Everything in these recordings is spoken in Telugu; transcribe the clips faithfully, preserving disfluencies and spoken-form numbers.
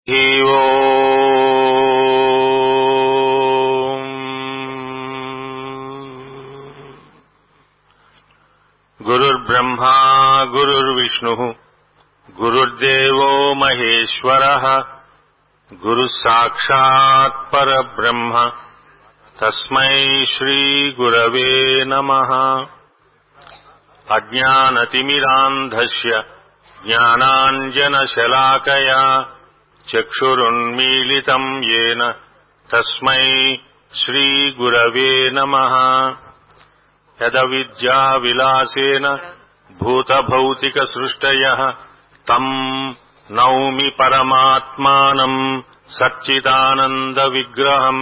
గురుర్బ్రహ్మా గురుర్విష్ణుః గురుర్దేవో మహేశ్వరః గురుః సాక్షాత్ పరబ్రహ్మ తస్మై శ్రీ గురవే నమః. అజ్ఞానతిమిరాంధస్య జ్ఞానాంజనశలాకయా చక్షురున్మీలితం యేన తస్మై శ్రీ గురవే నమః. యదవిద్యా విలాసేన భూతభౌతిక సృష్టయః తం నౌమి పరమాత్మానం సచ్చిదానంద విగ్రహం.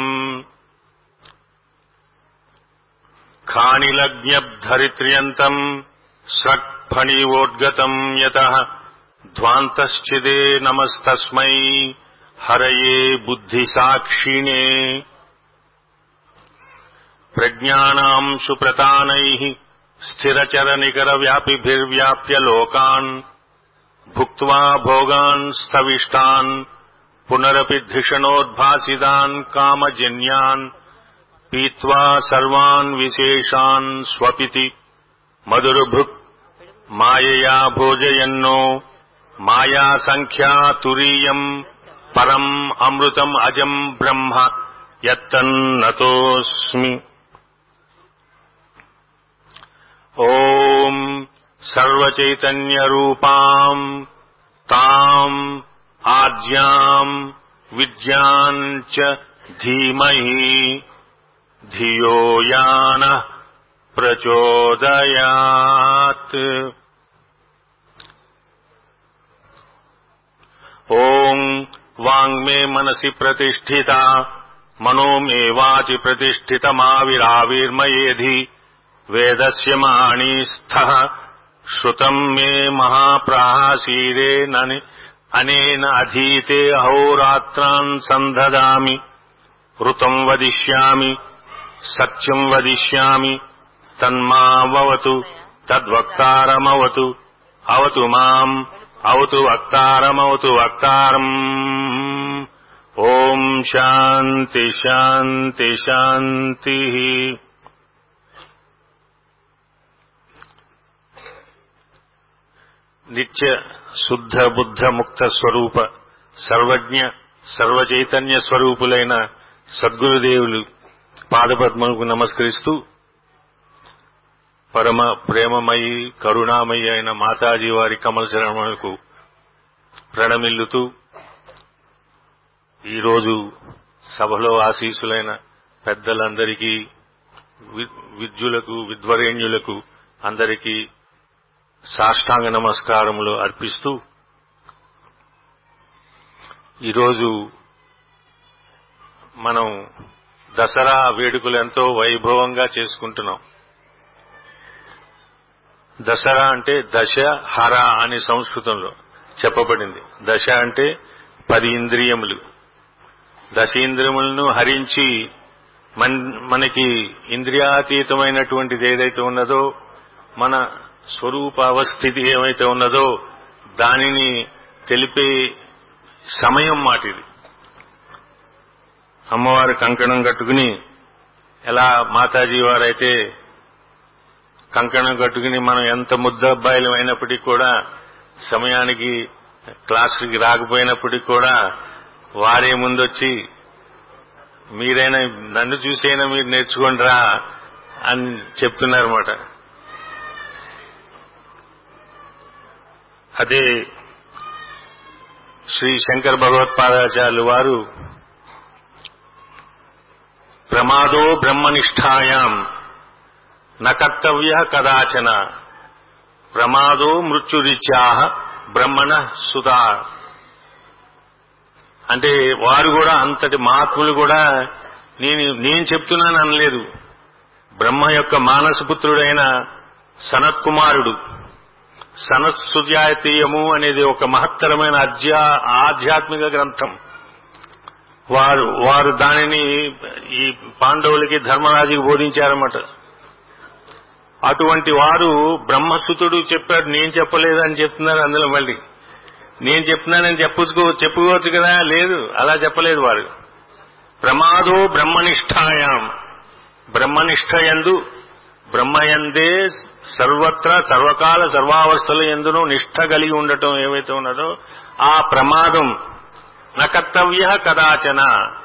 ఖానిలజ్ఞబ్ధరిత్ర్యంతం స్రక్ఫణీవోద్గతం యతః ధ్వాంతశ్చిదే నమస్తస్మై హరయే బుద్ధిసాక్షిణే. ప్రజ్ఞానాం సుప్రతానైః స్థిరచరనికరవ్యాపిభిర్వ్యాప్య లోకాన్ భుక్త్వా భోగాన్ స్థవిష్టాన్ పునరపి ధిషణోద్భాసిదాన్ కామజన్యాన్ పీత్వా సర్వాన్ విశేషాన్ స్వపితి మధురభుక్ మాయయా భోజయన్నో మాయా సంఖ్యా తురీయం పరం అమృతం అజం బ్రహ్మ యత్తన్నతోస్మి. ఓం సర్వచైతన్యరూపాం తాం ఆద్యాం విద్యాం చ ధీమహి ధియో యానః ప్రచోదయాత్. ఓం వాంగ్మే మనసి ప్రతిష్ఠితా మనో మే వాచి ప్రతిష్ఠితమావిరావిర్మయేధి వేదస్య మాణిస్థః శ్రుతం మే మహాప్రాసీరేణ అనేన అధీతే అహోరాత్రాన్ సందదామి. ఋతం వదిష్యామి సత్యం వదిష్యామి తన్మావతు తద్వక్తారమవతు అవతు మాం అవతు వక్తారమవతు వక్తారం. ఓం శాంతి శాంతి శాంతి. నిత్య శుద్ధ బుద్ధ ముక్త స్వరూప సర్వజ్ఞ సర్వచైతన్య స్వరూపులైన సద్గురుదేవులు పాదపద్మములకు నమస్కరిస్తూ పరమ ప్రేమమయి కరుణామయి అయిన మాతాజీ వారి కమలచరణములకు ప్రణమిల్లుతూ ఈరోజు సభలో ఆశీసులైన పెద్దలందరికీ విద్యులకు విద్వరేణ్యులకు అందరికీ సాష్టాంగ నమస్కారములు అర్పిస్తూ ఈరోజు మనం దసరా వేడుకలు ఎంతో వైభవంగా చేసుకుంటున్నాం. దసరా అంటే దశ హర అని సంస్కృతంలో చెప్పబడింది. దశ అంటే పది ఇంద్రియములు. దశేంద్రియములను హరించి మనకి ఇంద్రియాతీతమైనటువంటిది ఏదైతే ఉన్నదో మన స్వరూప అవస్థితి ఏమైతే ఉన్నదో దానిని తెలిపే సమయం మాటిది. అమ్మవారు కంకణం కట్టుకుని ఎలా మాతాజీ వారైతే కంకణం కట్టుకుని మనం ఎంత ముద్దబ్బాయిలు అయినప్పటికీ కూడా సమయానికి క్లాసుకి రాకపోయినప్పటికీ కూడా వారే ముందొచ్చి మీరైనా నన్ను చూసైనా మీరు నేర్చుకోండిరా అని చెప్తున్నారన్నమాట. అదే శ్రీ శంకర భగవత్పాదాచార్యులు వారు ప్రమాదో బ్రహ్మనిష్టాయాం నకర్తవ్య కదాచన ప్రమాదో మృత్యురిత్యాహ బ్రహ్మణ సుతా. అంటే వారు కూడా అంతటి మహాత్ములు కూడా నేను నేను చెప్తున్నాను అనలేదు. బ్రహ్మ యొక్క మానసపుత్రుడైన సనత్ కుమారుడు సనత్సుజాతీయము అనేది ఒక మహత్తరమైన అధ్యా ఆధ్యాత్మిక గ్రంథం. వారు వారు దానిని ఈ పాండవులకి ధర్మరాజుకి బోధించారన్నమాట. అటువంటి వారు బ్రహ్మసుతుడు చెప్పాడు, నేను చెప్పలేదని చెప్తున్నారు. అందులో మళ్ళీ నేను చెప్తున్నానని చెప్పుకో చెప్పుకోవచ్చు కదా, లేదు, అలా చెప్పలేదు వారు. ప్రమాదో బ్రహ్మనిష్టాయాం, బ్రహ్మనిష్ఠయందు బ్రహ్మయందే సర్వత్రా సర్వకాల సర్వావస్థల యందును నిష్ఠ కలిగి ఉండటం ఏవైతే ఉన్నదో ఆ ప్రమాదం న కర్తవ్య కదాచన,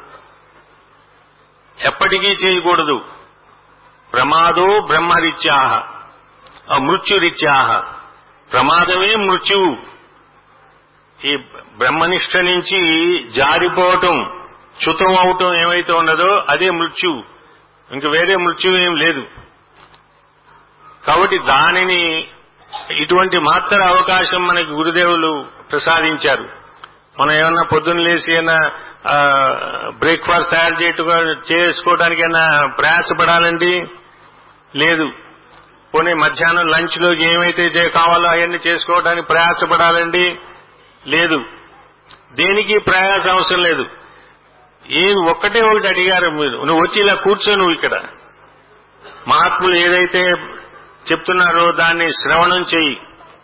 ఎప్పటికీ చేయకూడదు. ప్రమాదో బ్రహ్మరిత్యా మృత్యురిత్యా, ప్రమాదమే మృత్యువు. ఈ బ్రహ్మనిష్ఠ నుంచి జారిపోవటం, చ్యుతం అవటం ఏమైతే ఉన్నదో అదే మృత్యువు, ఇంక వేరే మృత్యువు ఏం లేదు. కాబట్టి దానిని ఇటువంటి మాత్ర అవకాశం మనకి గురుదేవులు ప్రసాదించారు. మనం ఏమన్నా పొద్దున్న లేసి అయినా బ్రేక్ఫాస్ట్ తయారు చేయటం చేసుకోవడానికైనా ప్రయాసపడాలండి, లేదు. పోనీ మధ్యాహ్నం లంచ్ లోకి ఏమైతే కావాలో అవన్నీ చేసుకోవడానికి ప్రయాసపడాలండి, లేదు. దేనికి ప్రయాస అవసరం లేదు. ఏం ఒక్కటే ఒకటి అడిగారు మీరు, నువ్వు వచ్చి ఇలా కూర్చో, నువ్వు ఇక్కడ మహాత్ములు ఏదైతే చెప్తున్నారో దాన్ని శ్రవణం చెయ్యి.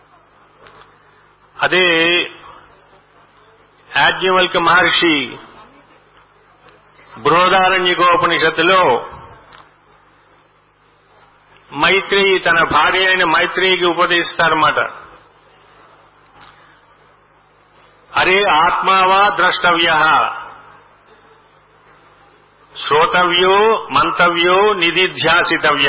అదే యాజ్ఞవల్క్య మహర్షి బృహదారణ్యకోపనిషత్తులో మైత్రేయి తన భార్య అయిన మైత్రేయికి ఉపదేశిస్తారన్నమాట. అరే ఆత్మావా ద్రష్టవ్య, శ్రోతవ్యో మంతవ్యో నిధిధ్యాసితవ్య.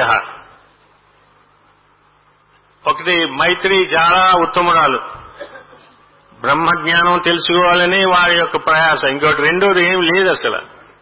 ఒకటి మైత్రేయి చాలా ఉత్తమురాలు, బ్రహ్మజ్ఞానం తెలుసుకోవాలని వారి యొక్క ప్రయాస. ఇంకోటి రెండోది ఏం లేదు అసలు.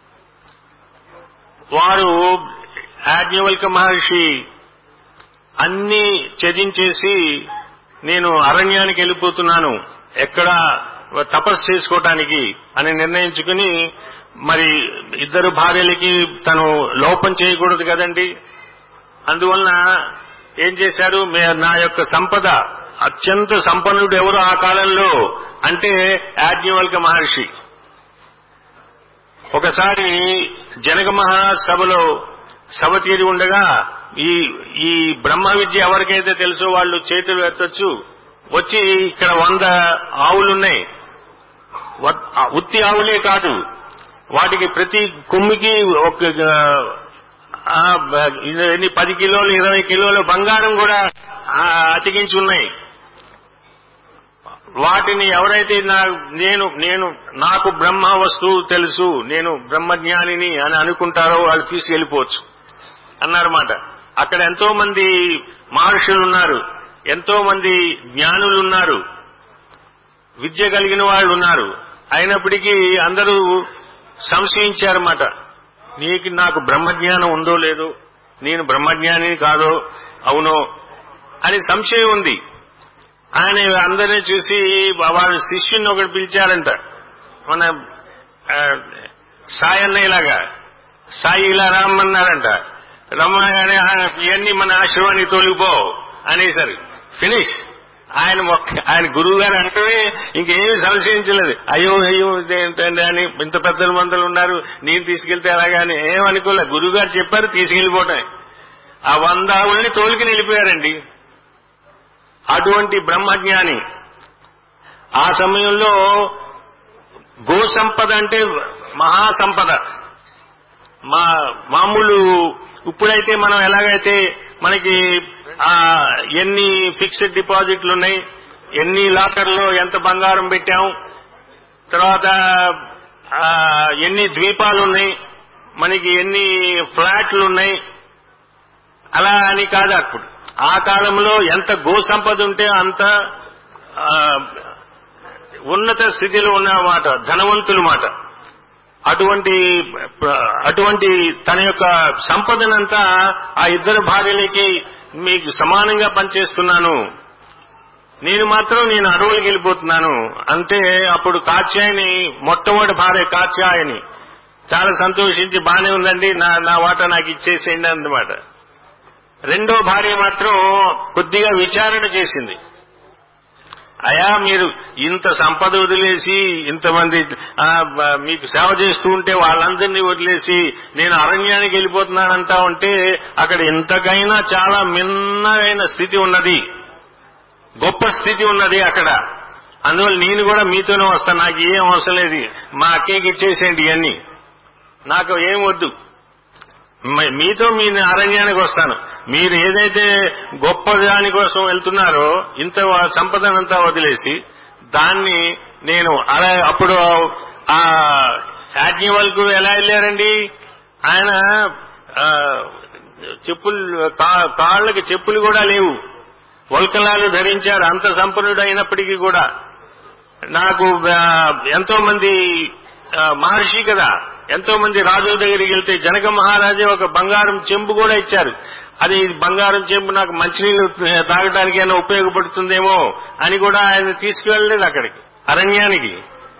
వారు యాజ్ఞవల్క్య మహర్షి అన్ని త్యజించేసి నేను అరణ్యానికి వెళ్ళిపోతున్నాను, ఎక్కడ తపస్సు చేసుకోవటానికి అని నిర్ణయించుకుని, మరి ఇద్దరు భార్యలకి తను లోపం చేయకూడదు కదండి. అందువలన ఏం చేశారు, నా యొక్క సంపద, అత్యంత సంపన్నుడు ఎవరు ఆ కాలంలో అంటే యాజ్ఞవల్క్య మహర్షి. ఒకసారి జనక మహారాజ్ సభలో సభ తీరి ఉండగా ఈ ఈ బ్రహ్మ విద్య ఎవరికైతే తెలుసో వాళ్ళు చేతులు ఎత్తొచ్చు, వచ్చి ఇక్కడ వంద ఆవులున్నాయి, ఉత్తి ఆవులే కాదు, వాటికి ప్రతి కొమ్మికి ఒక ఎన్ని పది కిలోలు ఇరవై కిలోల బంగారం కూడా అతికించి ఉన్నాయి. వాటిని ఎవరైతే నేను నేను నాకు బ్రహ్మ వస్తువు తెలుసు, నేను బ్రహ్మజ్ఞానిని అని అనుకుంటారో వాళ్ళు తీసుకెళ్లిపోవచ్చు అన్నారన్నమాట. అక్కడ ఎంతో మంది మహర్షులు ఉన్నారు, ఎంతో మంది జ్ఞానులున్నారు, విద్య కలిగిన వాళ్ళు ఉన్నారు. అయినప్పటికీ అందరూ సంశయించారన్నమాట. నీకు నాకు బ్రహ్మజ్ఞానం ఉందో లేదో, నేను బ్రహ్మజ్ఞానిని కాదో అవునో అని సంశయం ఉంది. ఆయన అందరినీ చూసి వాళ్ళ శిష్యుని ఒకటి పిలిచారంట, మన సాయి అన్నయ్యలాగా. సాయి ఇలా రమ్మన్నారంట. రమ్మగానే ఇవన్నీ మన ఆశ్రమాన్ని తొలిపో అనేసారు. ఫినిష్. ఆయన ఆయన గురువు గారు అంటే ఇంకేమీ సంశయించలేదు. అయ్యో అయ్యో ఇదేంటండి అని, ఇంత పెద్దల మందులు ఉన్నారు, నేను తీసుకెళ్తే అలాగాని ఏమనుకోలే. గురువు గారు చెప్పారు తీసుకెళ్లిపోవటం. ఆ వంద ఆవుల్ని తోలికి వెళ్ళిపోయారండి. అటువంటి బ్రహ్మజ్ఞాని. ఆ సమయంలో గో సంపద అంటే మహాసంపద. మా మామూలు ఇప్పుడైతే మనం ఎలాగైతే మనకి ఎన్ని ఫిక్స్డ్ డిపాజిట్లు ఉన్నాయి, ఎన్ని లాకర్లో ఎంత బంగారం పెట్టాం, తర్వాత ఎన్ని ద్వీపాలు ఉన్నాయి, మనకి ఎన్ని ఫ్లాట్లు ఉన్నాయి, అలా అని కాదు. అప్పుడు ఆ కాలంలో ఎంత గో సంపద ఉంటే అంత ఉన్నత స్థితిలో ఉన్నమాట, ధనవంతులు మాట. అటువంటి అటువంటి తన యొక్క సంపదనంతా ఆ ఇద్దరు భార్యలకి మీకు సమానంగా పనిచేస్తున్నాను, నేను మాత్రం నేను అడవులకి వెళ్ళిపోతున్నాను అంటే అప్పుడు కాత్యాయని, మొట్టమొదటి భార్య కాత్యాయని చాలా సంతోషించి బానే ఉందండి, నా నా వాటా నాకు ఇచ్చేసేయండి అన్నమాట. రెండో భార్య మాత్రం కొద్దిగా విచారణ చేసింది. అయా మీరు ఇంత సంపద వదిలేసి ఇంతమంది మీకు సేవ చేస్తూ ఉంటే వాళ్ళందరినీ వదిలేసి నేను అరణ్యానికి వెళ్ళిపోతున్నానంటా ఉంటే అక్కడ ఇంతకైనా చాలా మిన్నైన స్థితి ఉన్నది, గొప్ప స్థితి ఉన్నది అక్కడ. అందువల్ల నేను కూడా మీతోనే వస్తాను, నాకు ఏం అవసరం లేదు, మా అక్కయ్యకి ఇచ్చేసేయండి ఇవన్నీ, నాకు ఏం వద్దు, మీతో మీ అరణ్యానికి వస్తాను. మీరు ఏదైతే గొప్ప దాని కోసం వెళ్తున్నారో ఇంత సంపదనంతా వదిలేసి దాన్ని నేను అలా అప్పుడు ఆ యాజ్ఞవల్కు ఎలా వెళ్ళారండి, ఆయన చెప్పులు కాళ్ళకి చెప్పులు కూడా లేవు, వల్కలాలు ధరించారు, అంత సంపన్నుడు అయినప్పటికీ కూడా. నాకు ఎంతో మంది మహర్షి కదా, ఎంతో మంది రాజుల దగ్గరికి వెళ్తే జనక మహారాజే ఒక బంగారం చెంబు కూడా ఇచ్చారు. అది బంగారం చెంబు నాకు మంచినీళ్ళు తాగడానికి అయినా ఉపయోగపడుతుందేమో అని కూడా ఆయన తీసుకువెళ్ళలేదు అక్కడికి, అరణ్యానికి.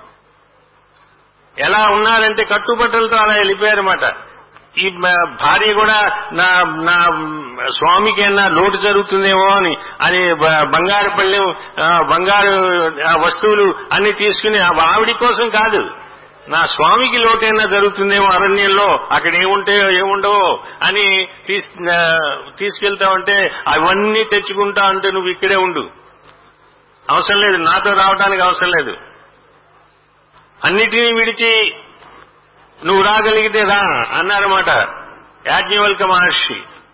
ఎలా ఉన్నారంటే కట్టుబట్టలతో అలా వెళ్ళిపోయారన్నమాట. ఈ భార్య కూడా నా నా స్వామికైనా లోటు జరుగుతుందేమో అని అని బంగారు పళ్ళెం బంగారు వస్తువులు అన్ని తీసుకుని ఆవిడి కోసం కాదు, నా స్వామికి లోటైనా జరుగుతుందేమో అరణ్యంలో, అక్కడ ఏముంటాయో ఏముండవో అని తీసుకెళ్తావంటే అవన్నీ తెచ్చుకుంటా అంటే నువ్వు ఇక్కడే ఉండు, అవసరం లేదు, నాతో రావడానికి అవసరం లేదు, అన్నిటినీ విడిచి నువ్వు రాగలిగితే రా అన్నారన్నమాట యాజ్ఞవల్క మహర్షి.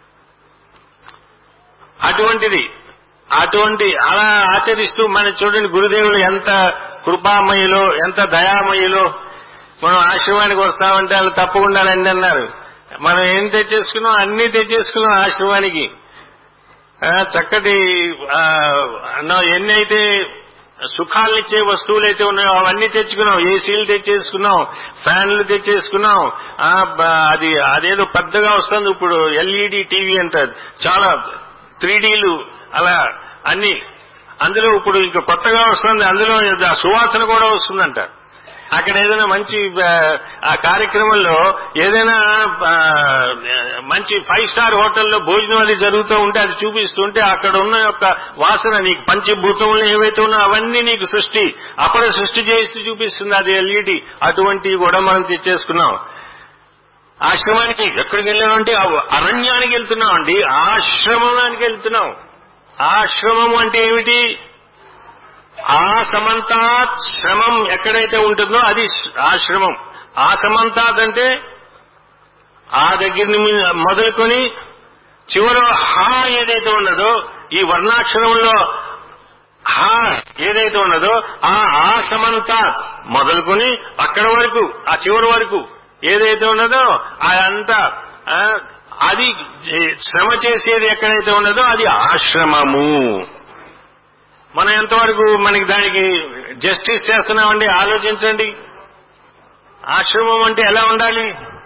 అటువంటిది అటువంటి అలా ఆచరిస్తూ మన చూడండి గురుదేవులు ఎంత కృపామయులో ఎంత దయామయులో. మనం ఆశ్రమానికి వస్తామంటే వాళ్ళు తప్పకుండా రండి అన్నారు. మనం ఏం తెచ్చేసుకున్నాం, అన్ని తెచ్చేసుకున్నాం ఆశ్రమానికి. చక్కటి ఎన్ని అయితే సుఖాలనిచ్చే వస్తువులు అయితే ఉన్నాయో అవన్నీ తెచ్చుకున్నాం, ఏసీలు తెచ్చేసుకున్నాం, ఫ్యాన్లు తెచ్చేసుకున్నాం. అది అదేదో పెద్దగా వస్తుంది ఇప్పుడు ఎల్ఈడి టీవీ అంటారు, చాలా త్రీడీలు అలా అన్ని అందులో ఇప్పుడు ఇంకా కొత్తగా వస్తుంది, అందులో సువాసన కూడా వస్తుందంట. అక్కడ ఏదైనా మంచి ఆ కార్యక్రమంలో ఏదైనా మంచి ఫైవ్ స్టార్ హోటల్లో భోజనం అది జరుగుతూ ఉంటే అది చూపిస్తుంటే అక్కడ ఉన్న యొక్క వాసన నీకు పంచభూతములు ఏవైతే ఉన్నా అవన్నీ నీకు సృష్టి అప్పుడు సృష్టి చేస్తూ చూపిస్తుంది అది ఎల్ఈడి. అటువంటివి కూడా మనం తెచ్చేసుకున్నాం. ఆశ్రమానికి ఎక్కడికి వెళ్ళామంటే అరణ్యానికి వెళ్తున్నాం అండి, ఆశ్రమానికి వెళ్తున్నాం. ఆశ్రమం అంటే ఏమిటి? ఆ సమంతాత్ శ్రమం ఎక్కడైతే ఉంటుందో అది ఆశ్రమం. ఆ సమంతాత్ అంటే ఆ దగ్గర మొదలుకొని చివరి హా ఏదైతే ఉన్నదో ఈ వర్ణాక్షరంలో హా ఏదైతే ఉన్నదో ఆ ఆ సమంతాత్ మొదలుకొని అక్కడ వరకు ఆ చివరి వరకు ఏదైతే ఉన్నదో అదంతా అది శ్రమ చేసేది ఎక్కడైతే ఉన్నదో అది ఆశ్రమము. మనం ఎంతవరకు మనకి దానికి జస్టిస్ చేస్తున్నామండి ఆలోచించండి. ఆశ్రమం అంటే ఎలా ఉండాలి?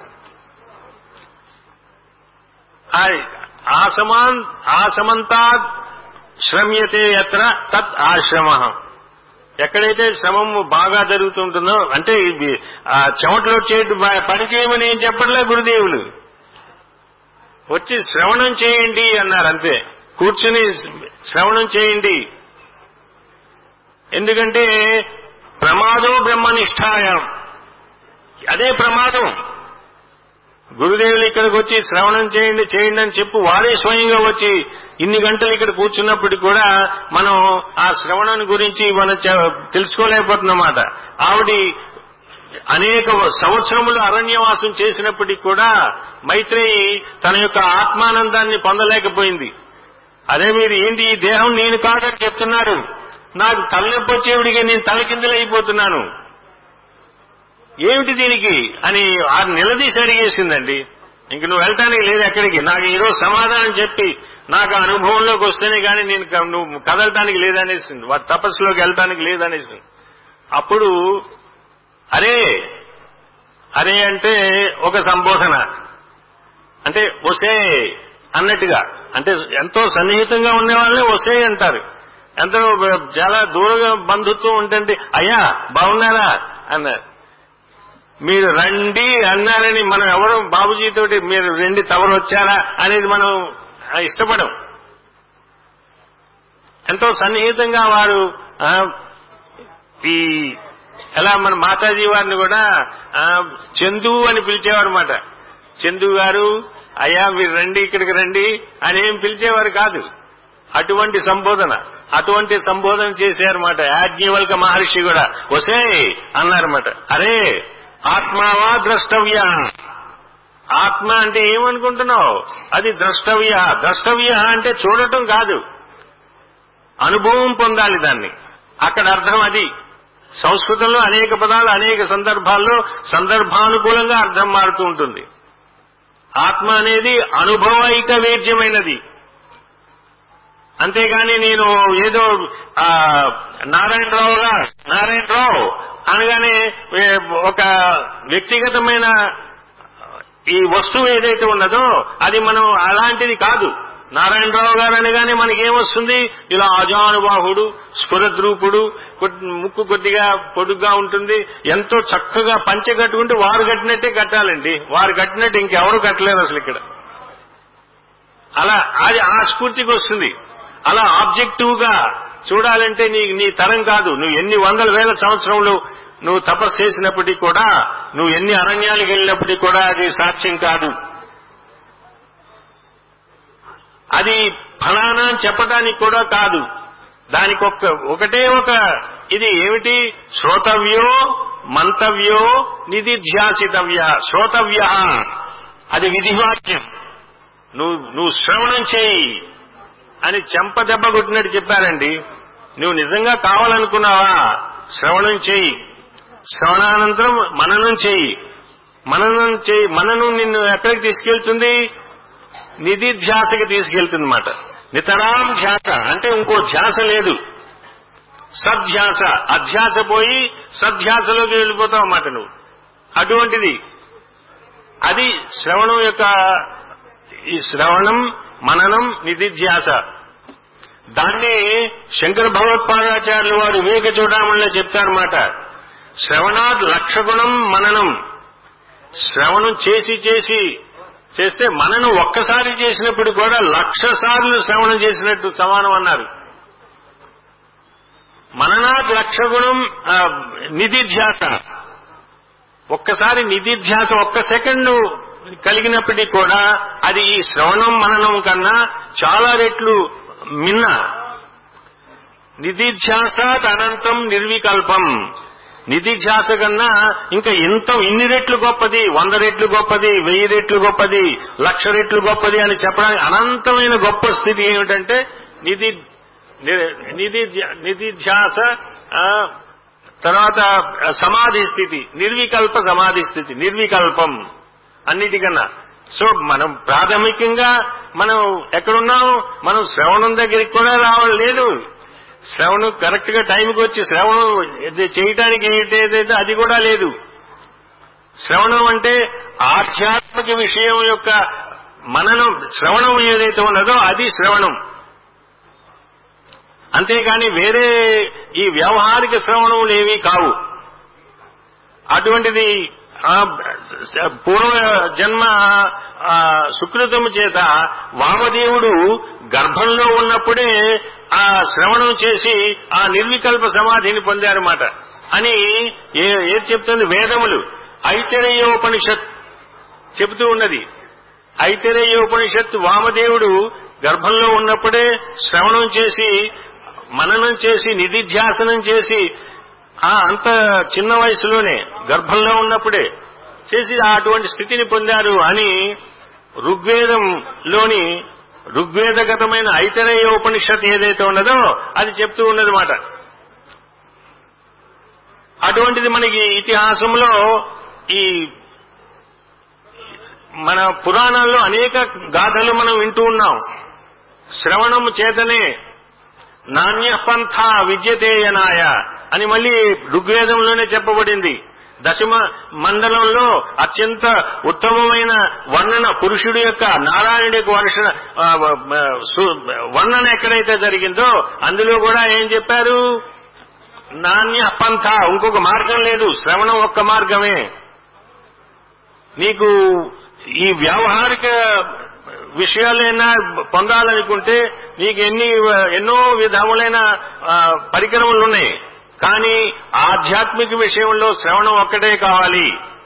ఆసమాన్ ఆసమంతాత్ శ్రమ్యతే యత్ర తత్ ఆశ్రమ. ఎక్కడైతే శ్రమము బాగా జరుగుతుంటుందో అంటే చెమటలో చేటు పని చేయమని ఏం చెప్పట్లే గురుదేవులు, వచ్చి శ్రవణం చేయండి అన్నారు అంతే. కూర్చుని శ్రవణం చేయండి. ఎందుకంటే ప్రమాదం బ్రహ్మనిష్టాయం, అదే ప్రమాదం. గురుదేవులు ఇక్కడికి వచ్చి శ్రవణం చేయండి చేయండి అని చెప్పు వారే స్వయంగా వచ్చి ఇన్ని గంటలు ఇక్కడ కూర్చున్నప్పటికీ కూడా మనం ఆ శ్రవణం గురించి మనం తెలుసుకోలేకపోతున్నమాట. ఆవిడ అనేక సంవత్సరములు అరణ్యవాసం చేసినప్పటికీ కూడా మైత్రేయి తన యొక్క ఆత్మానందాన్ని పొందలేకపోయింది. అదే మీరు ఏంటి ఈ దేహం నేను కాదని చెప్తున్నారు, నాకు తలనొప్పి వచ్చేవిడిగా నేను తలకిందులైపోతున్నాను, ఏమిటి దీనికి అని ఆ నిలదీసి అడిగేసిందండి. ఇంక నువ్వు వెళ్ళటానికి లేదు ఎక్కడికి, నాకు ఈరోజు సమాధానం చెప్పి నాకు అనుభవంలోకి వస్తేనే కానీ నేను నువ్వు కదలటానికి లేదనేసింది, వారి తపస్సులోకి వెళ్ళటానికి లేదనేసింది. అప్పుడు అరే అరే అంటే ఒక సంబోధన, అంటే ఒసే అన్నట్టుగా, అంటే ఎంతో సన్నిహితంగా ఉండే వాళ్ళని ఒసే అంటారు. ఎంతో చాలా దూరంగా బంధుత్వం ఉంటుంది. అయ్యా బాగున్నారా అన్నారు. మీరు రండి అన్నారని మనం ఎవరు బాబుజీతోటి మీరు రండి తవరు వచ్చారా అనేది మనం ఇష్టపడం. ఎంతో సన్నిహితంగా వారు ఈ ఎలా మన మాతాజీ వారిని కూడా చందు అని పిలిచేవారు అన్నమాట. చందు గారు అయ్యా మీరు రండి ఇక్కడికి రండి అని ఏం పిలిచేవారు కాదు. అటువంటి సంబోధన అటువంటి సంబోధన చేశారన్నమాట. యాజ్ఞవల్క మహర్షి కూడా వసే అన్నారన్నమాట. అరే ఆత్మావా ద్రష్టవ్య, ఆత్మ అంటే ఏమనుకుంటున్నావు? అది ద్రష్టవ్య. ద్రష్టవ్య అంటే చూడటం కాదు, అనుభవం పొందాలి దాన్ని. అక్కడ అర్థం అది. సంస్కృతంలో అనేక పదాలు అనేక సందర్భాల్లో సందర్భానుకూలంగా అర్థం మారుతూ ఉంటుంది. ఆత్మ అనేది అనుభవైక వేద్యమైనది. అంతేగాని నేను ఏదో నారాయణరావుగా నారాయణరావు అనగానే ఒక వ్యక్తిగతమైన ఈ వస్తువు ఏదైతే ఉన్నదో అది మనం అలాంటిది కాదు. నారాయణరావు గారు అనగానే మనకేమొస్తుంది? ఇలా అజానుబాహుడు, స్ఫురద్రూపుడు, ముక్కు కొద్దిగా పొడుగ్గా ఉంటుంది, ఎంతో చక్కగా పంచె కట్టుకుంటే వారు కట్టినట్టే కట్టాలండి. వారు కట్టినట్టు ఇంకెవరు కట్టలేరు అసలు ఇక్కడ. అలా అది ఆ స్ఫూర్తికి వస్తుంది. అలా ఆబ్జెక్టివ్ గా చూడాలంటే నీ నీ తరం కాదు. నువ్వు ఎన్ని వందల వేల సంవత్సరంలో నువ్వు తపస్సు చేసినప్పటికీ కూడా, నువ్వు ఎన్ని అరణ్యాలకు వెళ్ళినప్పటికీ కూడా అది సాక్ష్యం కాదు. అది ఫలానా చెప్పడానికి కూడా కాదు. దానికి ఒక ఒకటే ఒక ఇది ఏమిటి? శ్రోతవ్యో మంతవ్యో నిధిధ్యాసితవ్య. శ్రోతవ్య అది విధివాక్యం. నువ్వు నువ్వు శ్రవణం చేయి అని చెంప దెబ్బ కొట్టినట్టు చెప్పారండి. నువ్వు నిజంగా కావాలనుకున్నావా? శ్రవణం చేయి. శ్రవణానంతరం మననం చేయి. మననం చేయి. మననం నిన్ను ఎక్కడికి తీసుకెళ్తుంది? నిధిధ్యాసకి తీసుకెళ్తుంది అన్నమాట. నితరాం ధ్యాస అంటే ఇంకో ధ్యాస లేదు, సధ్యాస. అధ్యాస పోయి సధ్యాసలోకి వెళ్ళిపోతావు అన్నమాట నువ్వు. అటువంటిది అది శ్రవణం యొక్క ఈ శ్రవణం, మననం, నిధిధ్యాస. దాన్ని శంకర భగవత్పాదాచార్యులు వారు వివేక చూడమని చెప్తారన్నమాట. శ్రవణాత్ లక్షగుణం మననం. శ్రవణం చేసి చేసి చేస్తే మననం ఒక్కసారి చేసినప్పుడు కూడా లక్ష సార్లు శ్రవణం చేసినట్టు సమానం అన్నారు. మననాత్ లక్షగుణం నిధిధ్యాస. ఒక్కసారి నిధిధ్యాస ఒక్క సెకండ్ కలిగినప్పటికీ కూడా అది ఈ శ్రవణం మననం కన్నా చాలా రెట్లు మిన్న. నిధిధ్యాసాత్ అనంతం నిర్వికల్పం. నిధిధ్యాస కన్నా ఇంకా ఇంత ఇన్ని రెట్లు గొప్పది, వంద రెట్లు గొప్పది, వెయ్యి రెట్లు గొప్పది, లక్ష రెట్లు గొప్పది అని చెప్పడానికి అనంతమైన గొప్ప స్థితి ఏమిటంటే నిధి నిధి నిధిధ్యాస. తర్వాత సమాధి స్థితి, నిర్వికల్ప సమాధి స్థితి. నిర్వికల్పం అన్నిటికన్నా. సో మనం ప్రాథమికంగా మనం ఎక్కడున్నాం? మనం శ్రవణం దగ్గరికి కూడా రావలేదు. శ్రవణం కరెక్ట్ గా టైంకి వచ్చి శ్రవణం చేయటానికి ఏదైతే అది కూడా లేదు. శ్రవణం అంటే ఆధ్యాత్మిక విషయం యొక్క మననం. శ్రవణం ఏదైతే ఉన్నదో అది శ్రవణం. అంతేకాని వేరే ఈ వ్యవహారిక శ్రవణములు ఏవీ కావు. అటువంటిది పూర్వ జన్మ సుకృతము చేత వామదేవుడు గర్భంలో ఉన్నప్పుడే ఆ శ్రవణం చేసి ఆ నిర్వికల్ప సమాధిని పొందారన్నమాట అని ఏది చెప్తుంది వేదములు. ఐతరేయోపనిషత్ చెబుతూ ఉన్నది. ఐతరేయోపనిషత్ వామదేవుడు గర్భంలో ఉన్నప్పుడే శ్రవణం చేసి మననం చేసి నిధిధ్యాసనం చేసి ఆ అంత చిన్న వయసులోనే గర్భంలో ఉన్నప్పుడే చేసి అటువంటి స్థితిని పొందారు అని ఋగ్వేదంలోని ఋగ్వేదగతమైన ఐతరేయోపనిషత్ ఏదైతే ఉన్నదో అది చెప్తూ ఉన్నదన్నమాట. అటువంటిది మనకి ఇతిహాసంలో ఈ మన పురాణాల్లో అనేక గాథలు మనం వింటూ ఉన్నాం. శ్రవణము చేతనే నాణ్య పంథ విద్యతేయనాయ అని మళ్ళీ ఋగ్వేదంలోనే చెప్పబడింది. దశమ మండలంలో అత్యంత ఉత్తమమైన వర్ణన పురుషుడి యొక్క నారాయణుడి యొక్క వర్షణ వర్ణన ఎక్కడైతే జరిగిందో అందులో కూడా ఏం చెప్పారు? నాణ్య పంథ, ఇంకొక మార్గం లేదు, శ్రవణం ఒక్క మార్గమే. నీకు ఈ వ్యావహారిక విషయాలైనా పొందాలనుకుంటే నీకు ఎన్ని ఎన్నో విధములైన పరికరములు ఉన్నాయి. కానీ ఆధ్యాత్మిక విషయంలో శ్రవణం ఒక్కటే కావాలి.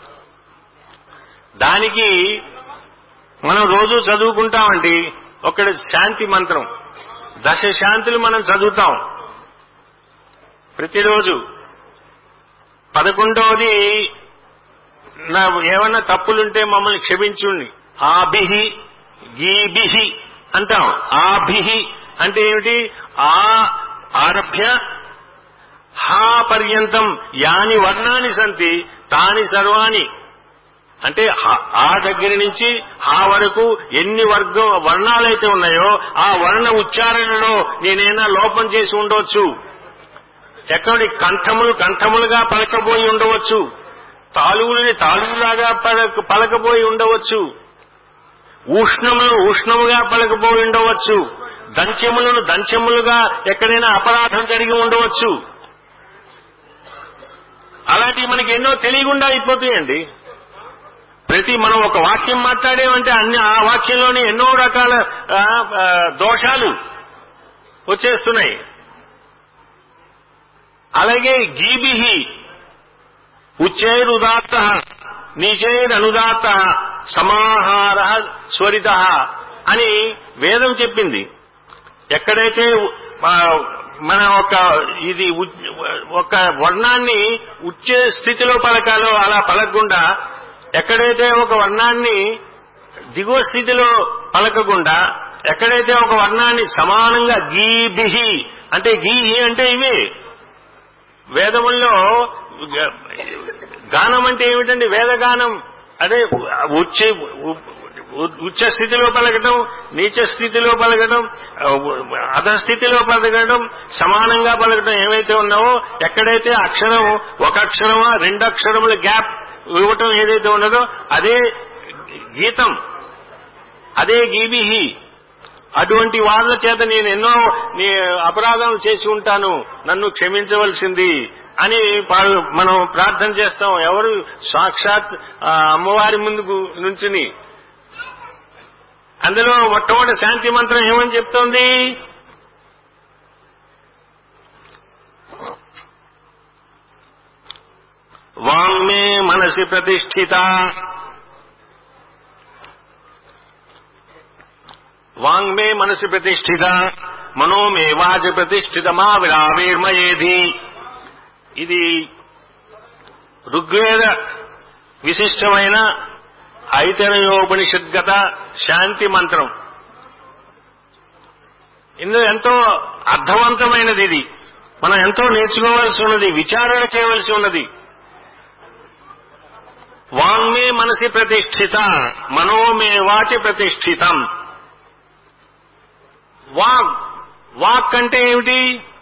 దానికి మనం రోజు చదువుకుంటామండి ఒకటి శాంతి మంత్రం. దశ శాంతులు మనం చదువుతాం ప్రతిరోజు. పదకొండవది నా ఏమన్నా తప్పులుంటే మమ్మల్ని క్షమించుండి. ఆభిహి గీభిహి అంటాం. ఆభిహి అంటే ఏమిటి? ఆ ఆరభ్య హా పర్యంతం యాని వర్ణాని సంతి తాని సర్వాణి అంటే ఆ దగ్గర నుంచి ఆ వరకు ఎన్ని వర్గం వర్ణాలైతే ఉన్నాయో ఆ వర్ణ ఉచ్చారణలో నేనైనా లోపం చేసి ఉండవచ్చు. ఎక్కడి కంఠములు కంఠములుగా పలకబోయి ఉండవచ్చు, తాలువులని తాలువులాగా పలక పలకబోయి ఉండవచ్చు, ఊష్ణములు ఊష్ణముగా పలకబోయి ఉండవచ్చు, దంచెములను దంచెములుగా ఎక్కడైనా అపరాధం జరిగి ఉండవచ్చు. అలాంటివి మనకి ఎన్నో తెలియకుండా అయిపోతాయండి. ప్రతి మనం ఒక వాక్యం మాట్లాడేమంటే అన్ని ఆ వాక్యంలోని ఎన్నో రకాల దోషాలు వచ్చేస్తున్నాయి. అలాగే గీభిహి ఉచ్చైరుదాత్త నీచైరనుదాత్త సమాహార స్వరిత అని వేదం చెప్పింది. ఎక్కడైతే మన ఒక ఇది ఒక వర్ణాన్ని ఉచ్చే స్థితిలో పలకాలో అలా పలకకుండా, ఎక్కడైతే ఒక వర్ణాన్ని దిగువ స్థితిలో పలకకుండా, ఎక్కడైతే ఒక వర్ణాన్ని సమానంగా గీభిహి అంటే గీహి అంటే ఇవి వేదముల్లో గానం అంటే ఏమిటండి? వేదగానం అదే ఉచ్చ ఉచ్చ స్థితిలో పలకటం, నీచ స్థితిలో పలకటం, అధస్థితిలో పలకటం, సమానంగా పలకటం ఏవైతే ఉన్నావో, ఎక్కడైతే అక్షరం ఒక అక్షరమా రెండు అక్షరముల గ్యాప్ ఇవ్వటం ఏదైతే ఉన్నదో అదే గీతం, అదే గీభిహి. అటువంటి వాళ్ళ చేత నేను ఎన్నో అపరాధాలు చేసి ఉంటాను, నన్ను క్షమించవలసింది అని మనం ప్రార్థన చేస్తాం. ఎవరు? సాక్షాత్ అమ్మవారి ముందుకు నుంచుని. అందులో మొట్టమొదటి శాంతి మంత్రం ఏమని చెప్తోంది? వాంగ్మే మనసి ప్రతిష్ఠిత, వాంగ్మే మనసి ప్రతిష్ఠిత మనోమే వాచ ప్రతిష్ఠిత మా విరావేర్మయేధి. ఇది ఋగ్వేద విశిష్టమైన ఐతరేయోపనిషద్గత శాంతి మంత్రం. ఇందులో ఎంతో అర్థవంతమైనది. ఇది మనం ఎంతో నేర్చుకోవాల్సి ఉన్నది, విచారణ చేయవలసి ఉన్నది. వాంగ్మే మనసి ప్రతిష్ఠిత మనోమే వాచి ప్రతిష్ఠితం. వాక్ వాక్ అంటే ఏమిటి?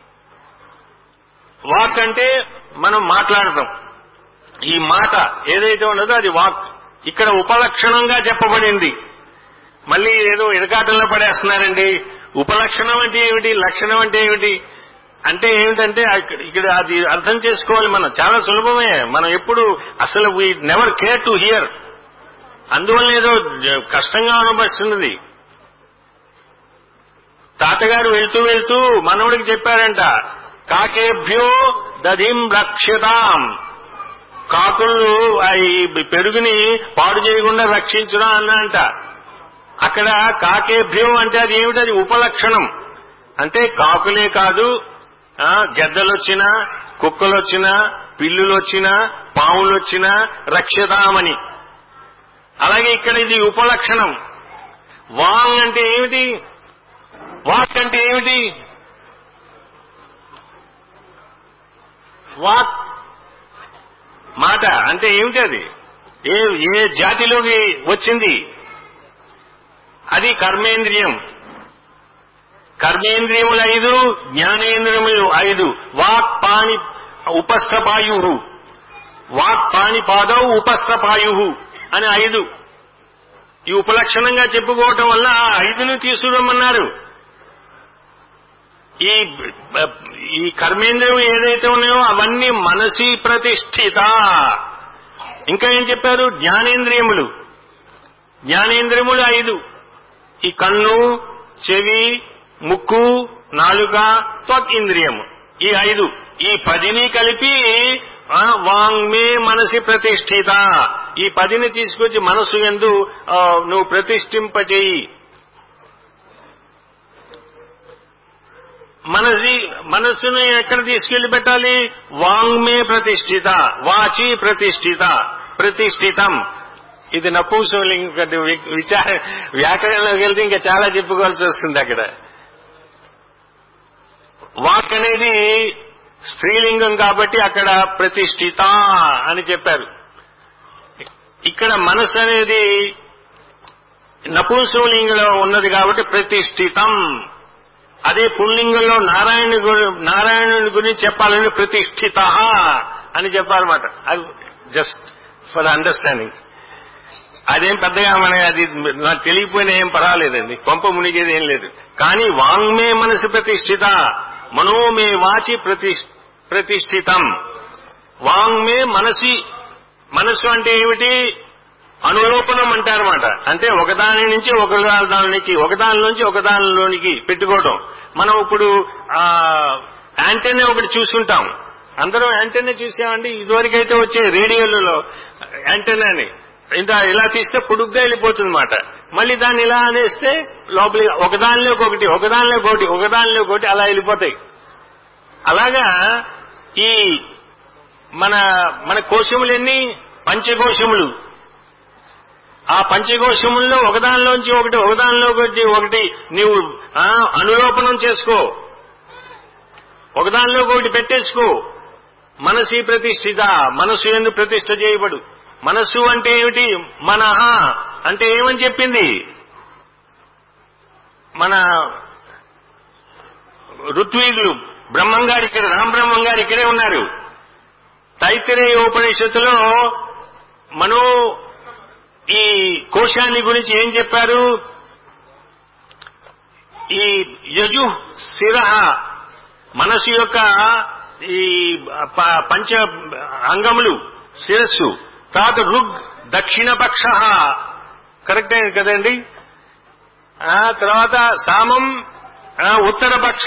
వాక్ అంటే మనం మాట్లాడటం. ఈ మాట ఏదైతే ఉన్నదో అది వాక్. ఇక్కడ ఉపలక్షణంగా చెప్పబడింది. మళ్ళీ ఏదో ఇరకాటంలో పడేస్తున్నారండి. ఉపలక్షణం అంటే ఏమిటి, లక్షణం అంటే ఏమిటి అంటే ఏమిటంటే ఇక్కడ అది అర్థం చేసుకోవాలి. మనం చాలా సులభమే. మనం ఎప్పుడు అసలు we never care to hear. అందువల్ల ఏదో కష్టంగా అనుభవిస్తున్నది. తాతగారు వెళ్తూ వెళ్తూ మనవుడికి చెప్పారంట, కాకేభ్యో దధిం రక్షతాం. కాకులు ఈ పెరుగుని పాడు చేయకుండా రక్షించురా అన్నంట. అక్కడ కాకేభ్యో అంటే అది ఏమిటి? అది ఉపలక్షణం. అంటే కాకులే కాదు, గెద్దలొచ్చినా, కుక్కలొచ్చినా, పిల్లులొచ్చినా, పాములొచ్చినా రక్షతామని. అలాగే ఇక్కడ ఇది ఉపలక్షణం. వాంగ్ అంటే ఏమిటి? వాక్ అంటే ఏమిటి? వాక్ మాట అంటే ఏమిటి? అది ఏ ఏ జాతిలోకి వచ్చింది? అది కర్మేంద్రియం. కర్మేంద్రియములు ఐదు, జ్ఞానేంద్రియములు ఐదు. వాక్ పాణి ఉపస్థపాయు, వాక్ పాణి పాదౌ ఉపస్థపాయు అని ఐదు. ఈ ఉపలక్షణంగా చెప్పుకోవటం వల్ల ఐదును తీసుకురమ్మన్నారు. ఈ ఈ కర్మేంద్రియం ఏదైతే ఉన్నాయో అవన్నీ మనసి ప్రతిష్ఠిత. ఇంకా ఏం చెప్పారు? జ్ఞానేంద్రియములు. జ్ఞానేంద్రియములు ఐదు. ఈ కన్ను, చెవి, ముక్కు, నాలుక, త్వక్ ఇంద్రియము, ఈ ఐదు. ఈ పదిని కలిపి వాంగ్మే మనసి ప్రతిష్ఠిత. ఈ పదిని తీసుకొచ్చి మనసు యందు నువ్వు ప్రతిష్ఠింపచేయి. మనసి మనస్సును ఎక్కడ తీసుకెళ్లి పెట్టాలి? వాంగ్మే ప్రతిష్ఠిత, వాచి ప్రతిష్ఠిత, ప్రతిష్ఠితం. ఇది నపుంసకలింగ విచార వ్యాకరణంలోకి వెళ్తే ఇంకా చాలా చెప్పుకోవాల్సి వస్తుంది. అక్కడ వాక్ అనేది స్త్రీలింగం కాబట్టి అక్కడ ప్రతిష్ఠిత అని చెప్పారు. ఇక్కడ మనస్సు అనేది నపుంసకలింగంలో ఉన్నది కాబట్టి ప్రతిష్ఠితం. అదే పుల్లింగంలో నారాయణ నారాయణుని గురించి చెప్పాలని ప్రతిష్ఠిత అని చెప్పాలన్నమాట. అది జస్ట్ ఫర్ అండర్స్టాండింగ్. అదేం పెద్దగా మన అది నాకు తెలియపోయినా ఏం పర్వాలేదండి, కొంప మునిగేది ఏం లేదు. కానీ వాంగ్మే మనసు ప్రతిష్ఠిత, మనోమే వాచి ప్రతి ప్రతిష్ఠితం. వాంగ్మే మనసి, మనసు అంటే ఏమిటి? అనులోపనం అంటారన్నమాట. అంటే ఒకదాని నుంచి ఒకదానికి, ఒకదాని నుంచి ఒకదానిలోనికి పెట్టుకోవడం. మనం ఇప్పుడు ఆ యాంటెన్నా ఒకటి చూసుకుంటాం, అందరం యాంటెన్నా చూసామండి. ఇదివరకైతే వచ్చే రేడియోలలో యాంటెన్నాని ఇంత ఇలా తీస్తే పొడుగ్గా వెళ్ళిపోతుంది అన్నమాట. మళ్ళీ దాన్ని ఇలా అనేస్తే లోపలి ఒకదానిలోకి ఒకటి, ఒకదానిలోకి ఒకటి, ఒకదానిలోకి ఒకటి అలా వెళ్ళిపోతాయి. అలాగా ఈ మన మన కోశములన్నీ పంచకోశములు. ఆ పంచకోశముల్లో ఒకదానిలోంచి ఒకటి, ఒకదానిలోకి ఒకటి నీవు అనులోపనం చేసుకో, ఒకదానిలోకి ఒకటి పెట్టేసుకో. మనసి ప్రతిష్ఠిత, మనసు యందు ప్రతిష్ఠ చేయబడు. మనస్సు అంటే ఏమిటి? మనః అంటే ఏమని చెప్పింది? మన ఋత్వీకులు బ్రహ్మంగారు ఇక్కడ, రామబ్రహ్మం గారు ఇక్కడే ఉన్నారు. తైత్తిరేయ ఉపనిషత్తులో మనో ఈ కోశాన్ని గురించి ఏం చెప్పారు? ఈ యజు శిరః, మనసు యొక్క ఈ పంచ అంగములు, శిరస్సు. తర్వాత రుగ్ దక్షిణ పక్ష, కరెక్టే కదండి. తర్వాత సామం ఉత్తర పక్ష,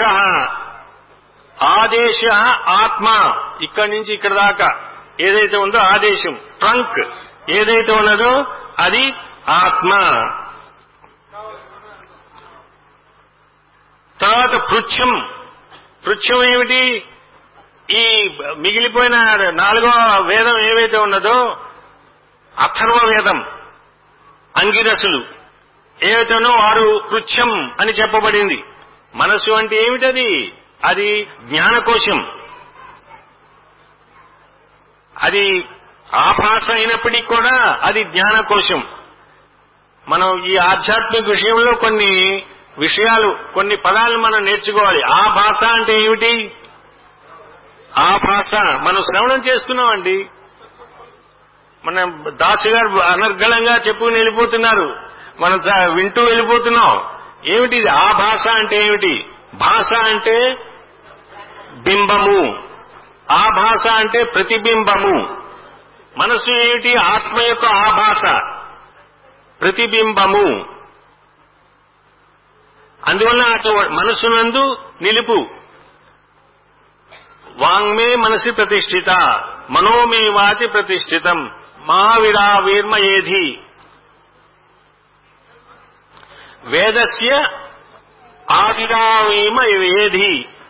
ఆదేశ ఆత్మ, ఇక్కడి నుంచి ఇక్కడ దాకా ఏదైతే ఉందో ఆదేశం, ట్రంక్ ఏదైతే ఉన్నదో అది ఆత్మ. తర్వాత పృచ్ఛం, పృచ్ఛం ఏమిటి? ఈ మిగిలిపోయిన నాలుగో వేదం ఏవైతే ఉన్నదో అథర్వ వేదం, అంగిరసులు ఏవైతే ఉన్నో వారు పృచ్ఛం అని చెప్పబడింది. మనసు అంటే ఏమిటది? అది జ్ఞానకోశం. అది ఆభాస అయినప్పటికీ కూడా అది జ్ఞానకోశం. మనం ఈ ఆధ్యాత్మిక విషయంలో కొన్ని విషయాలు, కొన్ని పదాలు మనం నేర్చుకోవాలి. ఆభాస అంటే ఏమిటి? ఆభాస మనం శ్రవణం చేస్తున్నామండి. మన దాసు గారు అనర్గళంగా చెప్పుకుని వెళ్ళిపోతున్నారు, మనం వింటూ వెళ్ళిపోతున్నాం. ఏమిటి ఆభాస అంటే ఏమిటి? భాష అంటే బింబము, ఆభాస అంటే ప్రతిబింబము. మనసు ఏమిటి? ఆత్మ యొక్క ఆభాస, ప్రతిబింబము. అందువల్ల అటు మనసునందు నిలుపు. వాంగ్మే మనసి ప్రతిష్ఠిత, మనోమే వాచి ప్రతిష్ఠితం, మహావిరావీర్మయేధి. వేదస్య ఆవిరావీమయేధి.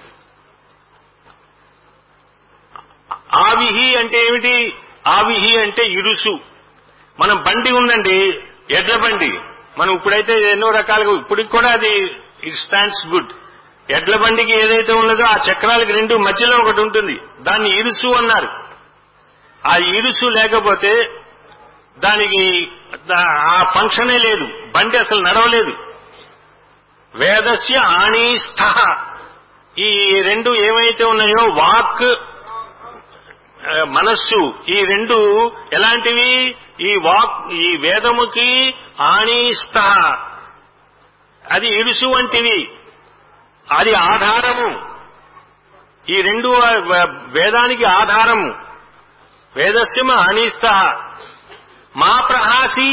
ఆవిహి అంటే ఏమిటి? ఆవిహి అంటే ఇరుసు. మనం బండి ఉందండి, ఎడ్ల బండి. మనం ఇప్పుడైతే ఎన్నో రకాలుగా, ఇప్పటికి కూడా అది ఇట్ స్టాండ్స్ గుడ్. ఎడ్ల బండికి ఏదైతే ఉన్నదో ఆ చక్రాలకి రెండు మధ్యలో ఒకటి ఉంటుంది, దాన్ని ఇరుసు అన్నారు. ఆ ఇరుసు లేకపోతే దానికి ఆ ఫంక్షనే లేదు, బండి అసలు నడవలేదు. వేదస్య ఆణీస్థ, ఈ రెండు ఏవైతే ఉన్నాయో వాక్, మనస్సు, ఈ రెండు ఎలాంటివి? ఈ వాక్, ఈ వేదముకి ఆణీస్థ, అది ఇరుసు వంటివి, అది ఆధారము. ఈ రెండు వేదానికి ఆధారము. వేదస్య ఆణీస్థ మా ప్రహాసీ.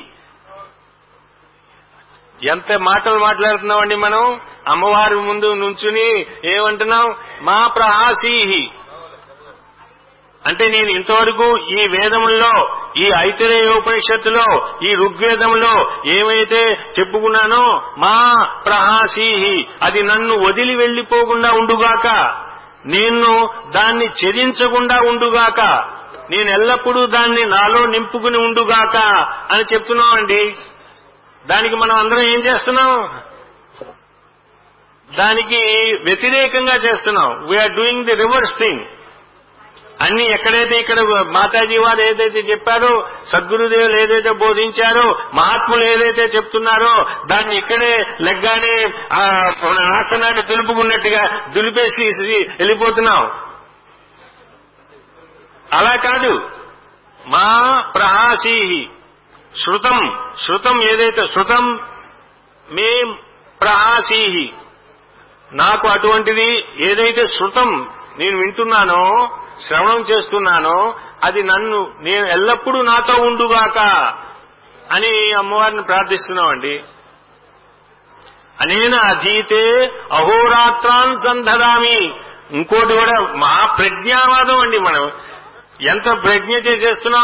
ఎంత మాటలు మాట్లాడుతున్నామండి మనం. అమ్మవారి ముందు నుంచుని ఏమంటున్నాం? మా ప్రహాసీ. అంటే నేను ఇంతవరకు ఈ వేదముల్లో, ఈ ఐతరేయోపనిషత్తులో, ఈ ఋగ్వేదంలో ఏమైతే చెప్పుకున్నానో మా ప్రహాసీహి, అది నన్ను వదిలి వెళ్లిపోకుండా ఉండుగాక, నేను దాన్ని ఛేదించకుండా ఉండుగాక, నేను ఎల్లప్పుడూ దాన్ని నాలో నింపుకుని ఉండుగాక అని చెప్తున్నామండి. దానికి మనం అందరం ఏం చేస్తున్నాం? దానికి వ్యతిరేకంగా చేస్తున్నాం. We are doing the reverse thing. అన్ని ఎక్కడైతే ఇక్కడ మాతాజీ వారు ఏదైతే చెప్పారో, సద్గురుదేవులు ఏదైతే బోధించారో, మహాత్ములు ఏదైతే చెప్తున్నారో దాన్ని ఇక్కడే లెగ్గానే ఆసనాన్ని దులుపుకున్నట్టుగా దులిపేసి వెళ్ళిపోతున్నాం. అలా కాదు. మా ప్రహాసీహి శృతం, శృతం ఏదైతే శృతం మే ప్రహాసీహి, నాకు అటువంటిది ఏదైతే శృతం నేను వింటున్నానో, శ్రవణం చేస్తున్నానో, అది నన్ను నేను ఎల్లప్పుడూ నాతో ఉండుగాక అని అమ్మవారిని ప్రార్థిస్తున్నామండి. అనేన అధీతే అహోరాత్రాన్ సంధదామి. ఇంకోటి కూడా మహా ప్రజ్ఞావాదం అండి. మనం ఎంత ప్రజ్ఞ చేస్తున్నాం?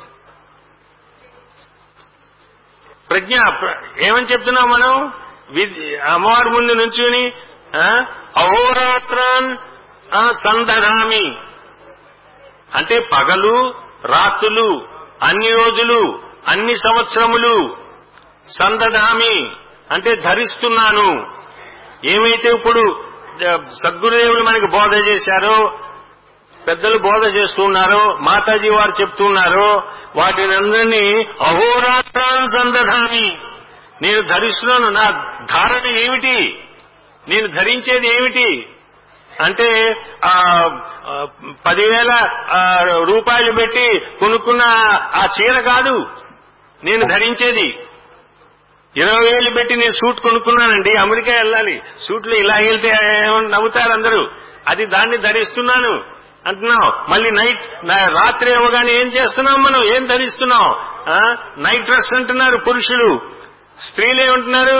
ప్రజ్ఞ ఏమని చెప్తున్నాం మనం? అమ్మవారి ముందు నుంచుని అహోరాత్రాన్ సంధదామి అంటే పగలు రాత్రులు అన్ని రోజులు అన్ని సంవత్సరములు, సందధామి అంటే ధరిస్తున్నాను. ఏమైతే ఇప్పుడు సద్గురుదేవులు మనకి బోధ చేశారో, పెద్దలు బోధ చేస్తున్నారో, మాతాజీ వారు చెప్తున్నారో, వాటిని అందరినీ అహోరాత్రాన్ సందధామి, నేను ధరిస్తున్నాను. నా ధారణ ఏమిటి? నేను ధరించేది ఏమిటి అంటే ఆ పదివేల రూపాయలు పెట్టి కొనుక్కున్న ఆ చీర కాదు నేను ధరించేది. ఇరవై వేలు పెట్టి నేను సూట్ కొనుక్కున్నానండి, అమెరికా వెళ్ళాలి, సూట్లు ఇలా వెళ్తే నవ్వుతారు అందరూ, అది దాన్ని ధరిస్తున్నాను అంటున్నాం. మళ్ళీ నైట్ రాత్రి అవ్వగానే ఏం చేస్తున్నాం మనం? ఏం ధరిస్తున్నాం? నైట్ డ్రెస్ అంటున్నారు పురుషులు. స్త్రీలు ఏమంటున్నారు?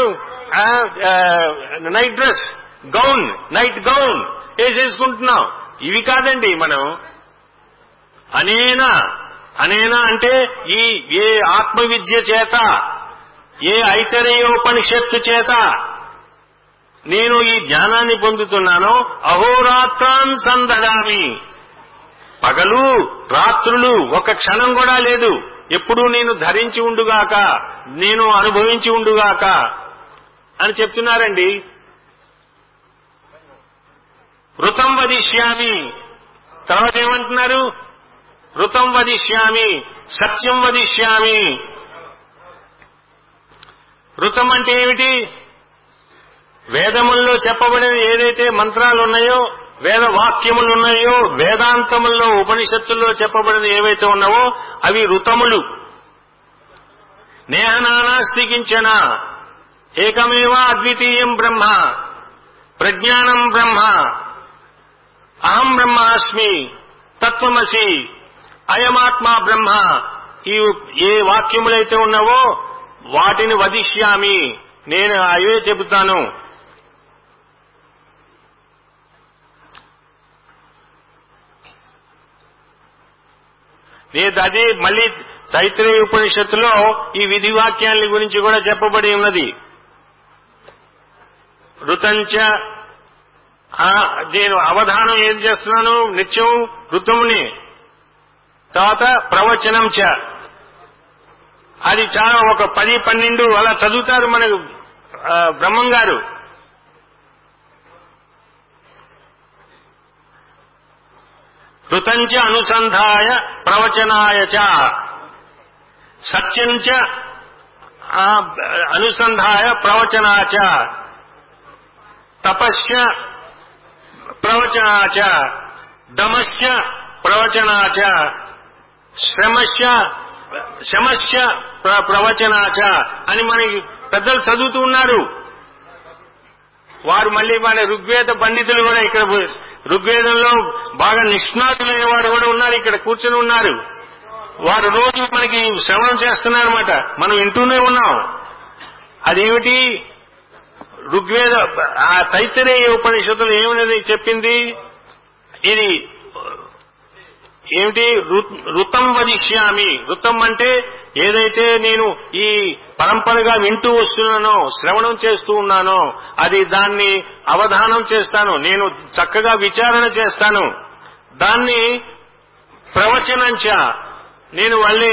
Night dress, gown, night gown వేసేసుకుంటున్నాం. ఇవి కాదండి మనం. అనేనా, అనేనా అంటే ఈ ఏ ఆత్మవిద్య చేత, ఏ ఐతరేయోపనిషత్తు చేత నేను ఈ జ్ఞానాన్ని పొందుతున్నానో, అహోరాత్రాన్ సందదామి, పగలు రాత్రులు ఒక క్షణం కూడా లేదు, ఎప్పుడూ నేను ధరించి ఉండుగాక, నేను అనుభవించి ఉండుగాక అని చెప్తున్నారండి. ఋతం వదిష్యామి, తర్వాత ఏమంటున్నారు? ఋతం వదిష్యామి, సత్యం వదిష్యామి. ఋతం అంటే ఏమిటి? వేదముల్లో చెప్పబడిన ఏదైతే మంత్రాలు ఉన్నాయో, వేద వాక్యములు ఉన్నాయో, వేదాంతముల్లో ఉపనిషత్తుల్లో చెప్పబడిన ఏవైతే ఉన్నావో అవి ఋతములు. నేహనానాస్తికించన ఏకమేవ అద్వితీయం బ్రహ్మ, ప్రజ్ఞానం బ్రహ్మ, అహం బ్రహ్మాస్మి, తత్వమసి, అయమాత్మా బ్రహ్మ. ఈ ఏ వాక్యములైతే ఉన్నావో వాటిని వదిష్యామి, నేను అవే చెబుతాను. నేను అదే మళ్ళీ తైత్రేయ ఉపనిషత్తులో ఈ విధి వాక్యాల గురించి కూడా చెప్పబడి ఉన్నది. ఋతంచ, నేను అవధానం ఏం చేస్తున్నాను నిత్యం ఋతువుని. తర్వాత ప్రవచనం చ, అది చాలా ఒక పది పన్నెండు అలా చదువుతారు మనకు బ్రహ్మం గారు. ఋతంచ అనుసంధాయ ప్రవచనాయ చ, సత్యంచ అనుసంధాయ ప్రవచనాచ, తపస్య ప్రవచనాచ, దమస్య ప్రవచనాచ, శ్రమస్య శమస్య ప్రవచనాచ అని మనకి పెద్దలు చదువుతూ ఉన్నారు. వారు మళ్ళీ మన ఋగ్వేద పండితులు కూడా ఇక్కడ ఋగ్వేదంలో బాగా నిష్ణాతులైన వారు కూడా ఉన్నారు, ఇక్కడ కూర్చొని ఉన్నారు. వారు రోజు మనకి శ్రవణం చేస్తున్నారన్నమాట, మనం వింటూనే ఉన్నాం. అదేమిటి? ఋగ్వేద ఆ తైత్తరేయ ఉపనిషత్తులు ఏమనేది చెప్పింది? ఇది ఏమిటి ఋతం వదిష్యామి. ఋతం అంటే ఏదైతే నేను ఈ పరంపరగా వింటూ వస్తున్నానో, శ్రవణం చేస్తూ ఉన్నానో, అది దాన్ని అవధానం చేస్తాను, నేను చక్కగా విచారణ చేస్తాను, దాన్ని ప్రవచనంచ నేను మళ్ళీ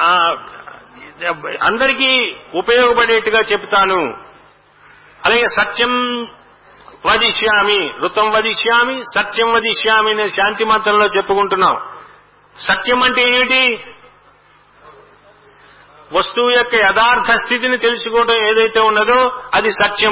అందరికీ ఉపయోగపడేట్టుగా చెప్తాను. అలాగే సత్యం వదిష్యామి, ఋతం వదిష్యామి, సత్యం వదిష్యామి అనే శాంతి మంత్రంలో చెప్పుకుంటున్నాం. సత్యం అంటే ఏమిటి? వస్తువు యొక్క యథార్థ స్థితిని తెలుసుకోవడం ఏదైతే ఉన్నదో అది సత్యం.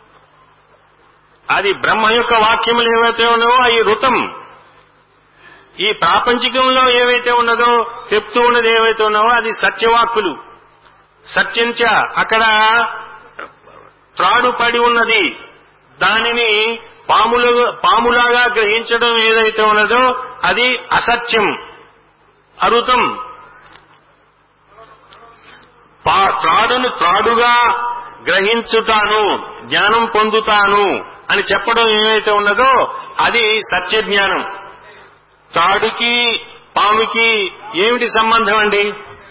అది బ్రహ్మ యొక్క వాక్యములు ఏవైతే ఉన్నావో అవి ఋతం. ఈ ప్రాపంచికంలో ఏవైతే ఉన్నదో, చెప్తూ ఉన్నది ఏవైతే ఉన్నావో అది సత్యవాక్కులు. సత్యంచ అక్కడ త్రాడు పడి ఉన్నది, దానిని పాములు పాములాగా గ్రహించడం ఏదైతే ఉన్నదో అది అసత్యం, అరుతం. త్రాడును త్రాడుగా గ్రహించుతాను, జ్ఞానం పొందుతాను అని చెప్పడం ఏమైతే ఉన్నదో అది సత్య జ్ఞానం. త్రాడుకి పాముకి ఏమిటి సంబంధం అండి?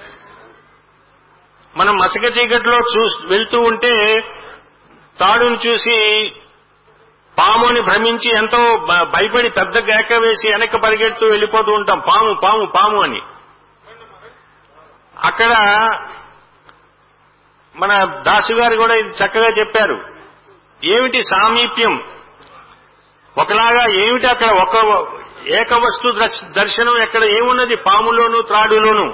మనం మసక చీకట్లో చూ వెళ్తూ ఉంటే తాడును చూసి పాముని భ్రమించి ఎంతో భయపడి పెద్ద కేక వేసి వెనక్కి పరిగెడుతూ వెళ్ళిపోతూ ఉంటాం, పాము పాము పాము అని. అక్కడ మన దాసు గారు కూడా ఇది చక్కగా చెప్పారు. ఏమిటి సామీప్యం? ఒకలాగా ఏమిటి అక్కడ ఒక ఏకవస్తు దర్శనం ఎక్కడ ఏమున్నది? పాములోను త్రాడులోను.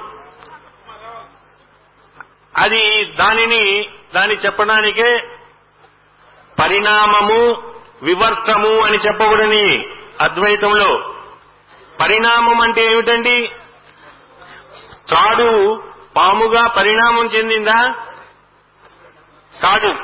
అది దానిని దాన్ని చెప్పడానికే పరిణామము వివర్తము అని చెప్పబడని అద్వైతంలో. పరిణామం అంటే ఏమిటండి? త్రాడు పాముగా పరిణామం చెందిందా? కాదు.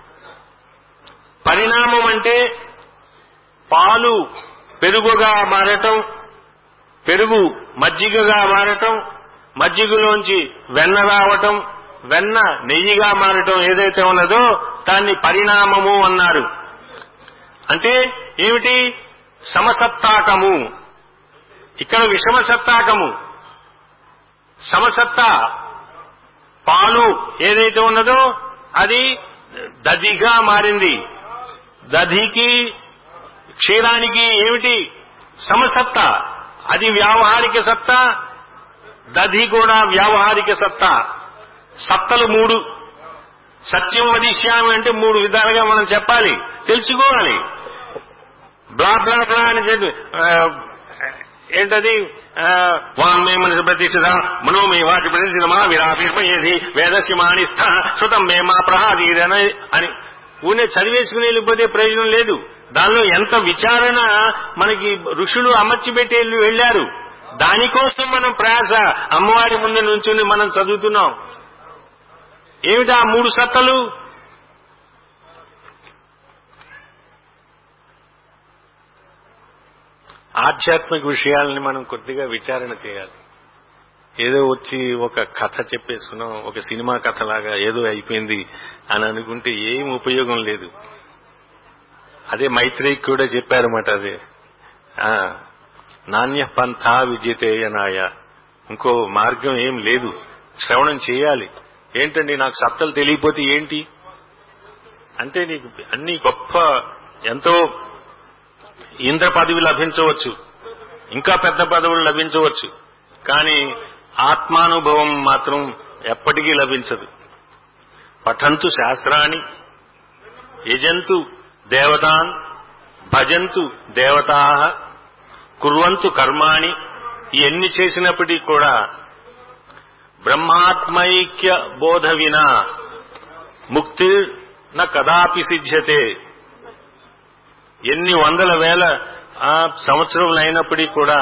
పరిణామం అంటే పాలు పెరుగుగా మారటం, పెరుగు మజ్జిగగా మారటం, మజ్జిగలోంచి వెన్న రావటం, వెన్న నెయ్యిగా మారటం ఏదైతే ఉన్నదో దాన్ని పరిణామము అన్నారు. అంటే ఏమిటి? సమసత్తాకము. ఇక్కడ విషమసత్తాకము. సమసత్తా పాలు ఏదైతే ఉన్నదో అది దధిగా మారింది. దధికి క్షీరానికి ఏమిటి? సమసత్తా. అది వ్యావహారిక సత్తా, దధి కూడా వ్యావహారిక సత్తా. సత్తలు మూడు. సత్యం వదిష్యామి అంటే మూడు విధాలుగా మనం చెప్పాలి, తెలుసుకోవాలి. బ్లా బ్లా బ్లా అని చెప్పి ఏంటది? వాంగ్మే మనసు ప్రతిష్ఠిత మనోమే వాటి ప్రతిష్ఠితమా విరాపిర్మయేది వేదస్య మానిస్థ శృతం మే మా ప్రహాదీరన అని ఊనే చదివేసుకుని వెళ్ళిపోతే ప్రయోజనం లేదు. దానిలో ఎంత విచారణ మనకి ఋషులు అమర్చిపెట్టి వెళ్లారు. దానికోసం మనం ప్రయాస అమ్మవారి ముందు నుంచుని మనం చదువుతున్నాం. ఏమిటా మూడు సత్తలు? ఆధ్యాత్మిక విషయాలని మనం కొద్దిగా విచారణ చేయాలి. ఏదో వచ్చి ఒక కథ చెప్పేసుకున్నాం, ఒక సినిమా కథలాగా ఏదో అయిపోయింది అని అనుకుంటే ఏం ఉపయోగం లేదు. అదే మైత్రేయికి కూడా చెప్పారన్నమాట. అదే నాణ్య పంథా విద్యతేయనాయ, ఇంకో మార్గం ఏం లేదు, శ్రవణం చేయాలి. ఏంటండి నాకు సత్తలు తెలియపోతే ఏంటి అంటే నీకు అన్ని గొప్ప ఎంతో ఇంద్ర పదవి లభించవచ్చు, ఇంకా పెద్ద పదవులు లభించవచ్చు, కానీ ఆత్మానుభవం మాత్రం ఎప్పటికీ లభించదు. పఠంతు శాస్త్రాన్ని యజంతు దేవతాన్ భజంతు దేవతా కుర్వంతు కర్మాణి. ఇవన్నీ చేసినప్పటికీ కూడా బ్రహ్మాత్మైక్య బోధ వినా ముక్తి న కదాపి సిద్ధ్యతే. ఎన్ని వందల వేల సంవత్సరములైనప్పటికీ కూడా,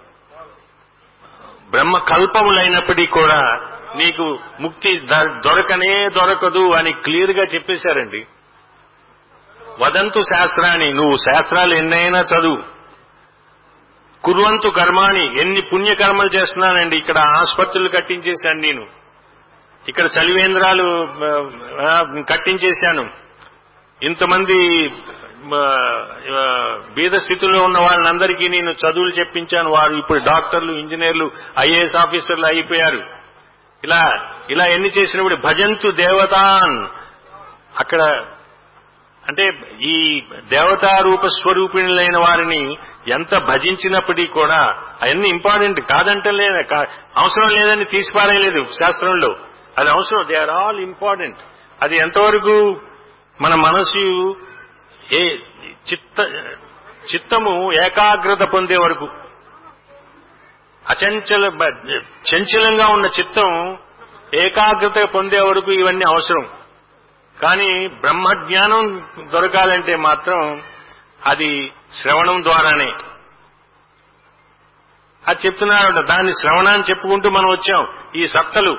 బ్రహ్మకల్పములైనప్పటికీ కూడా నీకు ముక్తి దొరకనే దొరకదు అని క్లియర్ గా చెప్పేశారండి. వదంతు శాస్త్రాన్ని, నువ్వు శాస్త్రాలు ఎన్నైనా చదువు. కుర్వంతు కర్మాని, ఎన్ని పుణ్యకర్మలు చేస్తున్నానండి. ఇక్కడ ఆసుపత్రులు కట్టించేశాను నేను, ఇక్కడ చలివేంద్రాలు కట్టించేశాను, ఇంతమంది బీద స్థితిలో ఉన్న వాళ్ళందరికీ నేను చదువులు చెప్పించాను. వారు ఇప్పుడు డాక్టర్లు, ఇంజనీర్లు, ఐఏఎస్ ఆఫీసర్లు అయిపోయారు. ఇలా ఇలా ఎన్ని చేసినప్పుడు భజంతు దేవతాన్, అక్కడ అంటే ఈ దేవతా రూప స్వరూపిణులైన వారిని ఎంత భజించినప్పటికీ కూడా అవన్నీ ఇంపార్టెంట్ కాదంటే లేదా, అవసరం లేదని తీసిపారేయలేదు శాస్త్రంలో. అది అవసరం, దే ఆర్ ఆల్ ఇంపార్టెంట్. అది ఎంతవరకు మన మనసు ఏ చిత్త చిత్తము ఏకాగ్రత పొందే వరకు, అచంచల చంచలంగా ఉన్న చిత్తం ఏకాగ్రత పొందే వరకు ఇవన్నీ అవసరం. కానీ బ్రహ్మజ్ఞానం దొరకాలంటే మాత్రం అది శ్రవణం ద్వారానే. అది చెప్తున్నారట, దాన్ని శ్రవణాన్ని చెప్పుకుంటూ మనం వచ్చాం. ఈ సత్తలు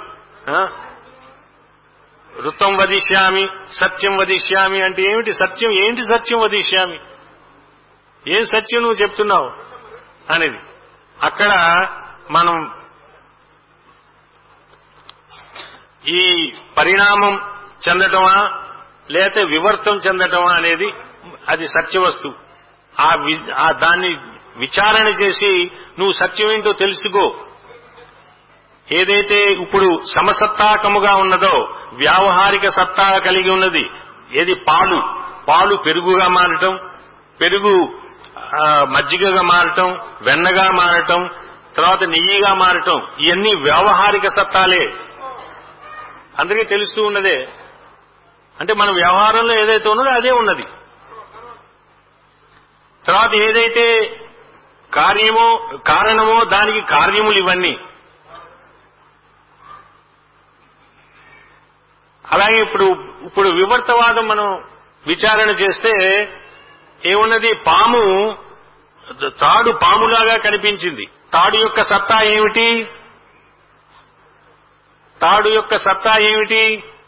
ఋతం వదిష్యామి, సత్యం వదిష్యామి అంటే ఏమిటి? సత్యం ఏంటి? సత్యం వదిష్యామి, ఏం సత్యం నువ్వు చెప్తున్నావు అనేది. అక్కడ మనం ఈ పరిణామం చెందటమా లేకపోతే వివర్తం చెందటమా అనేది అది సత్యవస్తు. ఆ దాన్ని విచారణ చేసి నువ్వు సత్యం ఏంటో తెలుసుకో. ఏదైతే ఇప్పుడు సమసత్తాకముగా ఉన్నదో, వ్యావహారిక సత్తా కలిగి ఉన్నది ఏది? పాలు పాలు పెరుగుగా మారటం, పెరుగు మజ్జిగగా మారటం, వెన్నగా మారటం, తర్వాత నెయ్యిగా మారటం, ఇవన్నీ వ్యావహారిక సత్తాలే, అందరికీ తెలుస్తూ ఉన్నదే. అంటే మన వ్యవహారంలో ఏదైతే ఉన్నదో అదే ఉన్నది. తర్వాత ఏదైతే కార్యమో కారణమో దానికి కార్యములు ఇవన్నీ. అలాగే ఇప్పుడు ఇప్పుడు వివర్తవాదం మనం విచారణ చేస్తే ఏమున్నది? పాము, తాడు పాములాగా కనిపించింది. తాడు యొక్క సత్తా ఏమిటి? తాడు యొక్క సత్తా ఏమిటి?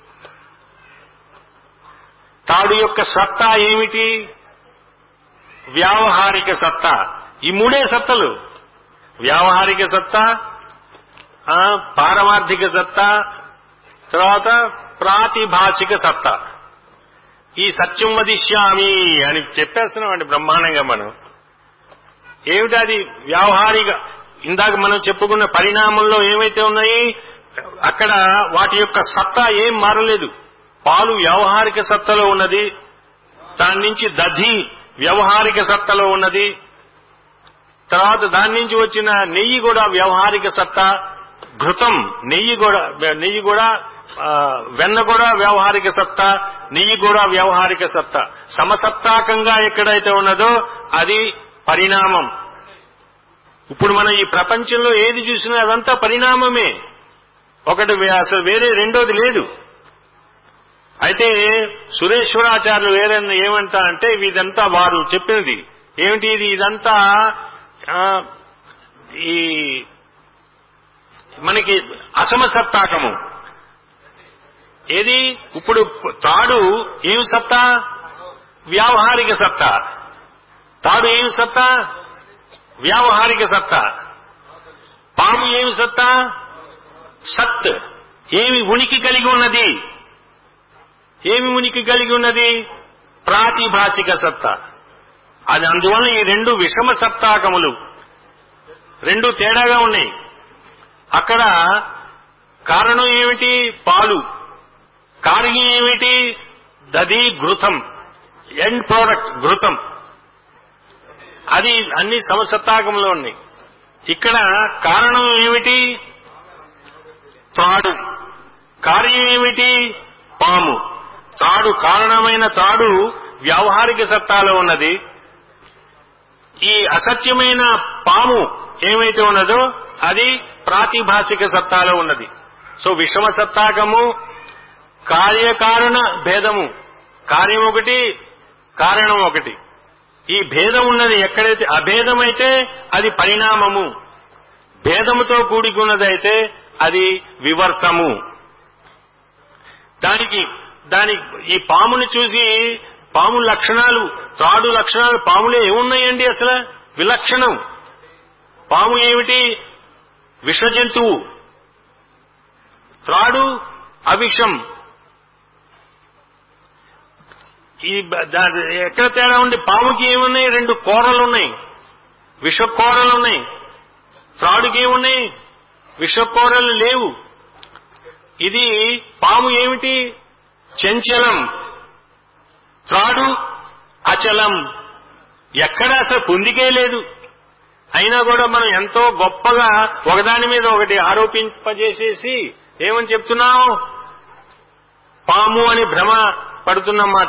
తాడు యొక్క సత్తా ఏమిటి? వ్యావహారిక సత్తా. ఈ మూడే సత్తలు, వ్యావహారిక సత్తా, పారమార్థిక సత్తా, తర్వాత ప్రాతిభాషిక సత్తా. ఈ సత్యం వదిష్యామి అని చెప్పేస్తున్నామండి బ్రహ్మాండంగా మనం. ఏమిటి అది? వ్యావహారిక. ఇందాక మనం చెప్పుకున్న పరిణామంలో ఏమైతే ఉన్నాయి అక్కడ వాటి యొక్క సత్తా ఏం మారలేదు. పాలు వ్యావహారిక సత్తలో ఉన్నది, దాని నుంచి దధి వ్యవహారిక సత్తలో ఉన్నది, తర్వాత దాని నుంచి వచ్చిన నెయ్యి కూడా వ్యవహారిక సత్తా, ఘృతం నెయ్యి కూడా నెయ్యి కూడా వెన్న కూడా వ్యవహారిక సత్తా, నెయ్యి కూడా వ్యవహారిక సత్తా. సమసత్తాకంగా ఎక్కడైతే ఉన్నదో అది పరిణామం. ఇప్పుడు మనం ఈ ప్రపంచంలో ఏది చూసినా అదంతా పరిణామమే, ఒకటి అసలు వేరే రెండోది లేదు. అయితే సురేశ్వరాచార్యులు వేరే ఏమంటా అంటే ఇదంతా వారు చెప్పినది ఏమిటి? ఇది ఇదంతా ఈ మనకి అసమసత్తాకము. ఏది? ఇప్పుడు తాడు ఏం సత్తా? వ్యావహారిక సత్తా. తాడు ఏం సత్తా? వ్యావహారిక సత్తా. పాము ఏమి సత్తా? సత్. ఏమి ఉనికి కలిగి ఉన్నది? ఏమి ఉనికి కలిగి ఉన్నది? ప్రాతిభాషిక సత్తా. అది అందువల్ల ఈ రెండు విషమ సత్తాకములు, రెండు తేడాగా ఉన్నాయి. అక్కడ కారణం ఏమిటి? పాలు. కార్యం ఏమిటి? దధి ఘృతం, ఎండ్ ప్రోడక్ట్ ఘృతం. అది అన్ని సమసత్తాకంలో ఉన్నాయి. ఇక్కడ కారణం ఏమిటి? తాడు. కార్యం ఏమిటి? పాము. తాడు, కారణమైన తాడు వ్యావహారిక సత్తాలో ఉన్నది. ఈ అసత్యమైన పాము ఏమైతే ఉన్నదో అది ప్రాతిభాషిక సత్తాలో ఉన్నది. సో విషమ సత్తాకము, కార్యకారణ భేదము. కార్యం ఒకటి, కారణం ఒకటి. ఈ భేదం ఉన్నది ఎక్కడైతే అభేదమైతే అది పరిణామము, భేదముతో కూడుకున్నదైతే అది వివర్తము. దానికి దాని ఈ పాముని చూసి పాము లక్షణాలు, త్రాడు లక్షణాలు పాములే ఏమున్నాయండి? అసలు విలక్షణం. పాము ఏమిటి? విష జంతువు. త్రాడు అవిషం. ఈ ఎక్కడ తేడా ఉంది? పాముకి ఏమున్నాయి? రెండు కూరలున్నాయి, విషకూరలున్నాయి. త్రాడుకి ఏమున్నాయి? విషకూరలు లేవు. ఇది పాము ఏమిటి? చంచలం. త్రాడు అచలం. ఎక్కడ అసలు పొందికే లేదు. అయినా కూడా మనం ఎంతో గొప్పగా ఒకదాని మీద ఒకటి ఆరోపింపజేసేసి ఏమని చెప్తున్నాం? పాము అని భ్రమ పడుతున్నమాట.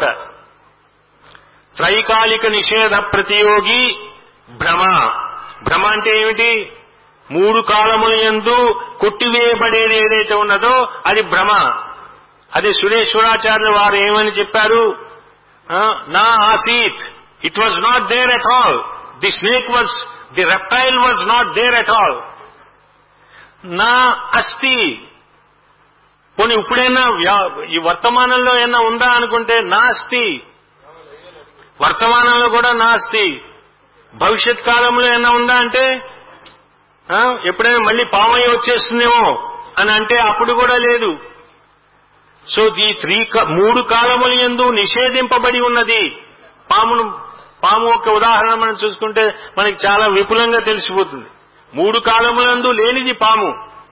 త్రైకాలిక నిషేధ ప్రతియోగి భ్రమ. భ్రమ అంటే ఏమిటి? మూడు కాలముల యందు కొట్టివేయబడేది ఏదైతే ఉన్నదో అది భ్రమ. అదే సురేశ్వరాచార్య వారు ఏమని చెప్పారు? నా ఆసీత్, it was not there at all. The snake was, the reptile was not there at all. నా అస్థి. పోనీ ఇప్పుడైనా ఈ వర్తమానంలో ఏమన్నా ఉందా అనుకుంటే నాస్తి. వర్తమానంలో కూడా నాస్తి. భవిష్యత్ కాలంలో ఏమన్నా ఉందా అంటే ఎప్పుడైనా మళ్ళీ పామయ్య వచ్చేస్తుందేమో అని అంటే అప్పుడు కూడా లేదు. సో ఈ త్రీ మూడు కాలముల యందు నిషేధింపబడి ఉన్నది పామును. పాము ఒక ఉదాహరణ మనం చూసుకుంటే మనకి చాలా విపులంగా తెలిసిపోతుంది. మూడు కాలములందు లేనిది పాము.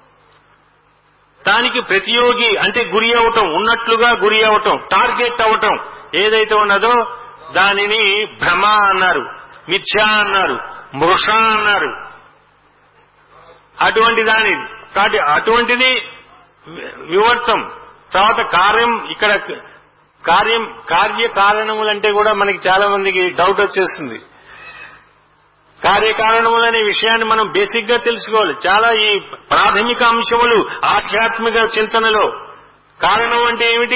దానికి ప్రతియోగి అంటే గురి అవటం, ఉన్నట్లుగా గురి అవటం, టార్గెట్ అవటం ఏదైతే ఉన్నదో దానిని భ్రమ అన్నారు, మిథ్యా అన్నారు, మృష అన్నారు. అటువంటి దాని కాబట్టి అటువంటిది వివర్తం. తర్వాత కార్యం. ఇక్కడ కార్యం కార్యకారణములంటే కూడా మనకి చాలా మందికి డౌట్ వచ్చేస్తుంది. కార్యకారణములనే విషయాన్ని మనం బేసిక్ గా తెలుసుకోవాలి. చాలా ఈ ప్రాథమిక అంశములు ఆధ్యాత్మిక చింతనలో. కారణం అంటే ఏమిటి?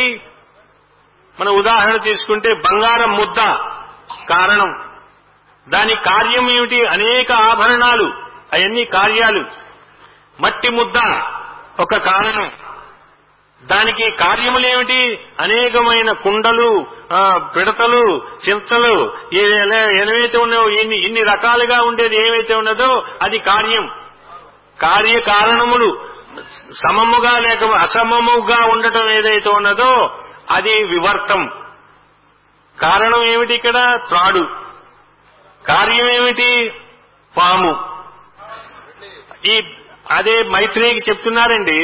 మన ఉదాహరణ తీసుకుంటే బంగారం ముద్ద కారణం. దాని కార్యం ఏమిటి? అనేక ఆభరణాలు, అవన్నీ కార్యాలు. మట్టి ముద్ద ఒక కారణం. దానికి కార్యములేమిటి? అనేకమైన కుండలు, పిడతలు, చింతలు ఏవైతే ఉన్నాయో ఇన్ని ఇన్ని రకాలుగా ఉండేది ఏమైతే ఉన్నదో అది కార్యం. కార్యకారణములు సమముగా లేక అసమముగా ఉండటం ఏదైతే ఉన్నదో అది వివర్తం. కారణం ఏమిటి? ఇక్కడ త్రాడు. కార్యం ఏమిటి? పాము. ఈ అదే మైత్రేయికి చెప్తున్నారండి.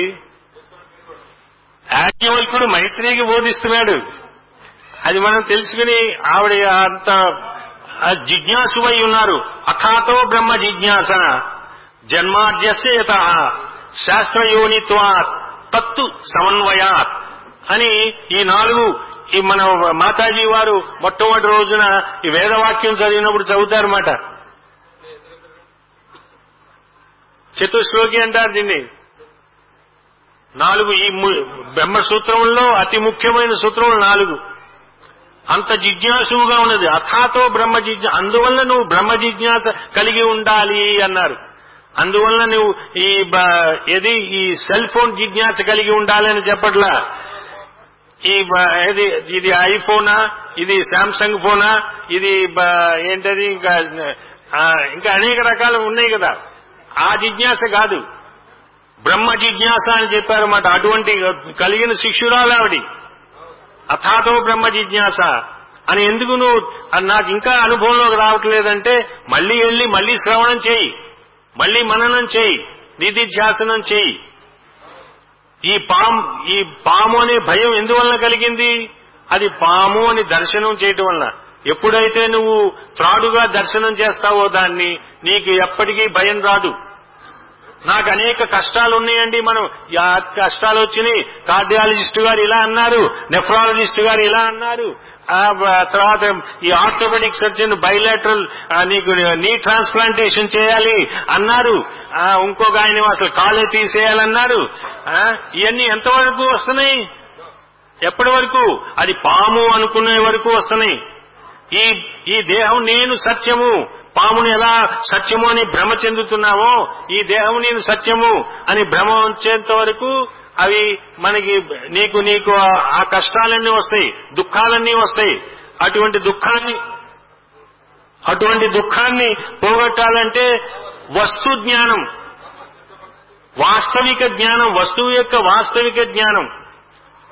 యాజ్ఞవల్కుడు మైత్రేయికి బోధిస్తున్నాడు. అది మనం తెలుసుకుని ఆవిడ అంత జిజ్ఞాసువై ఉన్నారు. అథాతో బ్రహ్మ జిజ్ఞాస జన్మాద్యస్య యతః శాస్త్రయోనిత్వాత్ తత్తు సమన్వయాత్ అని ఈ నాలుగు ఈ మన మాతాజీ వారు మొట్టమొదటి రోజున ఈ వేదవాక్యం చదివినప్పుడు చదువుతారన్నమాట. చతుశ్లోకి అంటారు దీన్ని. నాలుగు ఈ బ్రహ్మసూత్రముల్లో అతి ముఖ్యమైన సూత్రములు నాలుగు. అంత జిజ్ఞాసుగా ఉన్నది. అథాతో బ్రహ్మ జిజ్ఞా, అందువల్ల నువ్వు బ్రహ్మ జిజ్ఞాస కలిగి ఉండాలి అన్నారు. అందువల్ల నువ్వు ఈ ఏది ఈ సెల్ ఫోన్ జిజ్ఞాస కలిగి ఉండాలని చెప్పట్లా. ఈ ఇది ఇది ఐఫోనా, ఇది శాంసంగ్ ఫోనా, ఇది ఏంటది ఇంకా ఇంకా అనేక రకాలు ఉన్నాయి కదా. ఆ జిజ్ఞాస కాదు, బ్రహ్మ జిజ్ఞాస అని చెప్పారన్నమాట. అటువంటి కలిగిన శిష్యురాలు ఆవిడి. అథాతో బ్రహ్మ జిజ్ఞాస అని ఎందుకు నువ్వు నాకు ఇంకా అనుభవంలోకి రావట్లేదంటే మళ్లీ వెళ్లి మళ్లీ శ్రవణం చేయి, మళ్లీ మననం చేయి, నిధిధ్యాసనం చేయి. ఈ పాము ఈ పాము అనే భయం ఎందువల్ల కలిగింది? అది పాము అని దర్శనం చేయటం వల్ల. ఎప్పుడైతే నువ్వు త్రాడుగా దర్శనం చేస్తావో దాన్ని, నీకు ఎప్పటికీ భయం రాదు. నాకు అనేక కష్టాలు ఉన్నాయండి, మనం కష్టాలు వచ్చినాయి, కార్డియాలజిస్ట్ గారు ఇలా అన్నారు, నెఫ్రాలజిస్ట్ గారు ఇలా అన్నారు, తర్వాత ఈ ఆర్థోపెడిక్ సర్జన్ బైలాటరల్ నీకు నీ ట్రాన్స్ప్లాంటేషన్ చేయాలి అన్నారు, ఇంకొక ఆయన అసలు కాలే తీసేయాలన్నారు. ఇవన్నీ ఎంతవరకు వస్తున్నాయి? ఎప్పటి వరకు? అది పాము అనుకునే వరకు వస్తున్నాయి. ఈ ఈ దేహం నేను సత్యము, పాముని ఎలా సత్యము అని భ్రమ చెందుతున్నావో ఈ దేహం నేను సత్యము అని భ్రమ వచ్చేంత వరకు అవి మనకి నీకు నీకు ఆ కష్టాలన్నీ వస్తాయి, దుఃఖాలన్నీ వస్తాయి. అటువంటి దుఃఖాన్ని అటువంటి దుఃఖాన్ని పోగొట్టాలంటే వస్తు జ్ఞానం, వాస్తవిక జ్ఞానం, వస్తువు యొక్క వాస్తవిక జ్ఞానం.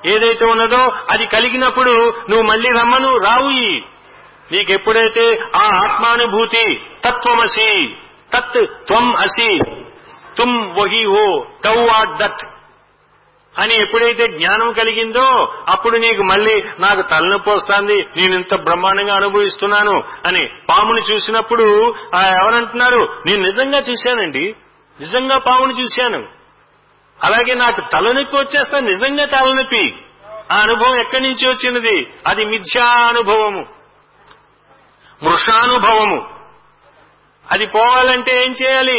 ఏదైతే ఉన్నదో అది కలిగినప్పుడు నువ్వు మళ్ళీ రమ్మను రావు. నీకెప్పుడైతే ఆ ఆత్మానుభూతి తత్వమసి, తత్ త్వం అసి, తుమ్ వహి హో, తౌ ఆర్ దట్ అని ఎప్పుడైతే జ్ఞానం కలిగిందో అప్పుడు నీకు మళ్ళీ నాకు తలనొప్పి వస్తుంది, నేను ఇంత బ్రహ్మాండంగా అనుభవిస్తున్నాను అని. పాముని చూసినప్పుడు ఎవరంటున్నారు, నేను నిజంగా చూశానండి, నిజంగా పాముని చూశాను, అలాగే నాకు తలనొప్పి వచ్చేస్తాను, నిజంగా తలనొప్పి. ఆ అనుభవం ఎక్కడి నుంచి వచ్చినది? అది మిథ్యా అనుభవము, మృషానుభవము. అది పోవాలంటే ఏం చేయాలి?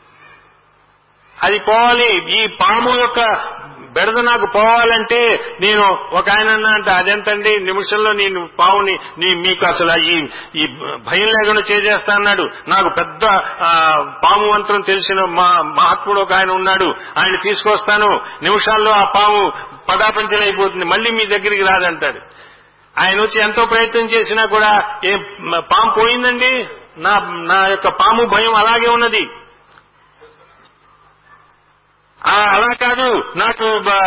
అది పోవాలి. ఈ పాము యొక్క బెడద నాకు పోవాలంటే నేను ఒక ఆయన అంటే అదెంతండి నిమిషంలో నేను పావుని నీ మీకు అసలు ఈ ఈ భయం లేకుండా చేసేస్తా అన్నాడు. నాకు పెద్ద పాము మంత్రం తెలిసిన మా మహాత్ముడు ఒక ఆయన ఉన్నాడు, ఆయన తీసుకొస్తాను, నిమిషాల్లో ఆ పాము పదాపంచలైపోతుంది, మళ్ళీ మీ దగ్గరికి రాదంటాడు. ఆయన వచ్చి ఎంతో ప్రయత్నం చేసినా కూడా ఏ పాము పోయిందండి, నా నా యొక్క పాము భయం అలాగే ఉన్నది. అలా కాదు, నాకు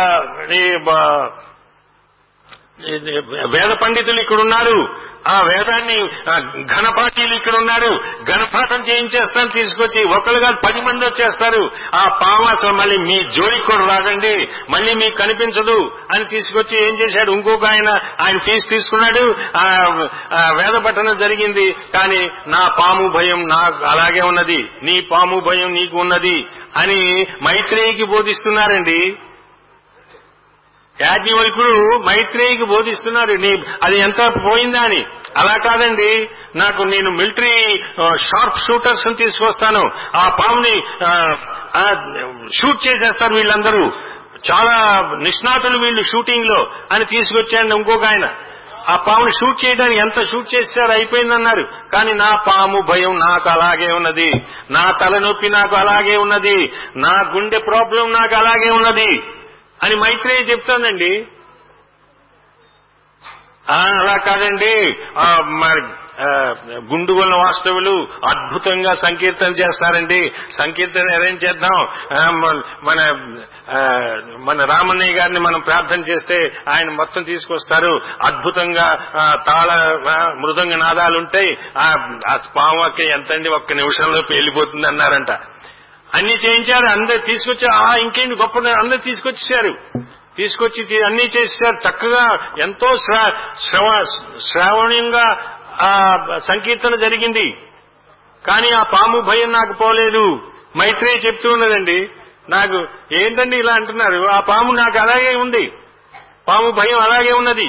వేద పండితులు ఇక్కడున్నారు, ఆ వేదాన్ని ఘనపాఠీలు ఇక్కడ ఉన్నారు, ఘనపాఠం చేయించేస్తాను తీసుకొచ్చి, ఒకళ్ళు కాదు పది మంది వచ్చేస్తారు. ఆ పాము అసలు మళ్ళీ మీ జోలికి కూడా రాదండి, మళ్ళీ మీకు కనిపించదు అని తీసుకొచ్చి ఏం చేశాడు, ఇంకొక ఆయన ఆయన ఫీజు తీసుకున్నాడు, ఆ వేద పఠనం జరిగింది. కానీ నా పాము భయం నాకు అలాగే ఉన్నది, నీ పాము భయం నీకు ఉన్నది అని మైత్రేయికి బోధిస్తున్నారండి. యాజ్ఞవల్కుడు మైత్రేయికి బోధిస్తున్నారు నీ అది ఎంత పోయిందా అని. అలా కాదండి, నాకు నేను మిలిటరీ షార్ప్ షూటర్స్ ని తీసుకొస్తాను, ఆ పాముని షూట్ చేసేస్తారు, వీళ్ళందరూ చాలా నిష్ణాతులు వీళ్ళు షూటింగ్ లో అని తీసుకొచ్చాడు ఇంకొక ఆయన. ఆ పాముని షూట్ చేయడానికి ఎంత షూట్ చేశారు, అయిపోయిందన్నారు. కానీ నా పాము భయం నాకు అలాగే ఉన్నది, నా తలనొప్పి నాకు అలాగే ఉన్నది, నా గుండె ప్రాబ్లం నాకు అలాగే ఉన్నది అని మైత్రేయి చెప్తానండి. అలా కాదండి, గుండుగొల్ల వాస్తవులు అద్భుతంగా సంకీర్తన చేస్తారండి, సంకీర్తన అరేంజ్ చేద్దాం, మన మన రామన్నయ్య గారిని మనం ప్రార్థన చేస్తే ఆయన మొత్తం తీసుకొస్తారు, అద్భుతంగా తాళ మృదంగ నాదాలుంటాయి, ఆ పాముకి ఎంతండి ఒక్క నిమిషంలో పేలిపోతుంది అన్నారంట. అన్ని చేయించారు, అందరు తీసుకొచ్చి ఆ ఇంకేంటి గొప్ప అందరు తీసుకొచ్చేసారు, తీసుకొచ్చి అన్ని చేశారు చక్కగా, ఎంతో శ్రవ శ్రావణ్యంగా ఆ సంకీర్తన జరిగింది. కానీ ఆ పాము భయం నాకు పోలేదు. మైత్రేయి చెప్తూ ఉన్నదండి, నాకు ఏంటండి ఇలా అంటున్నారు, ఆ పాము నాకు అలాగే ఉంది, పాము భయం అలాగే ఉన్నది.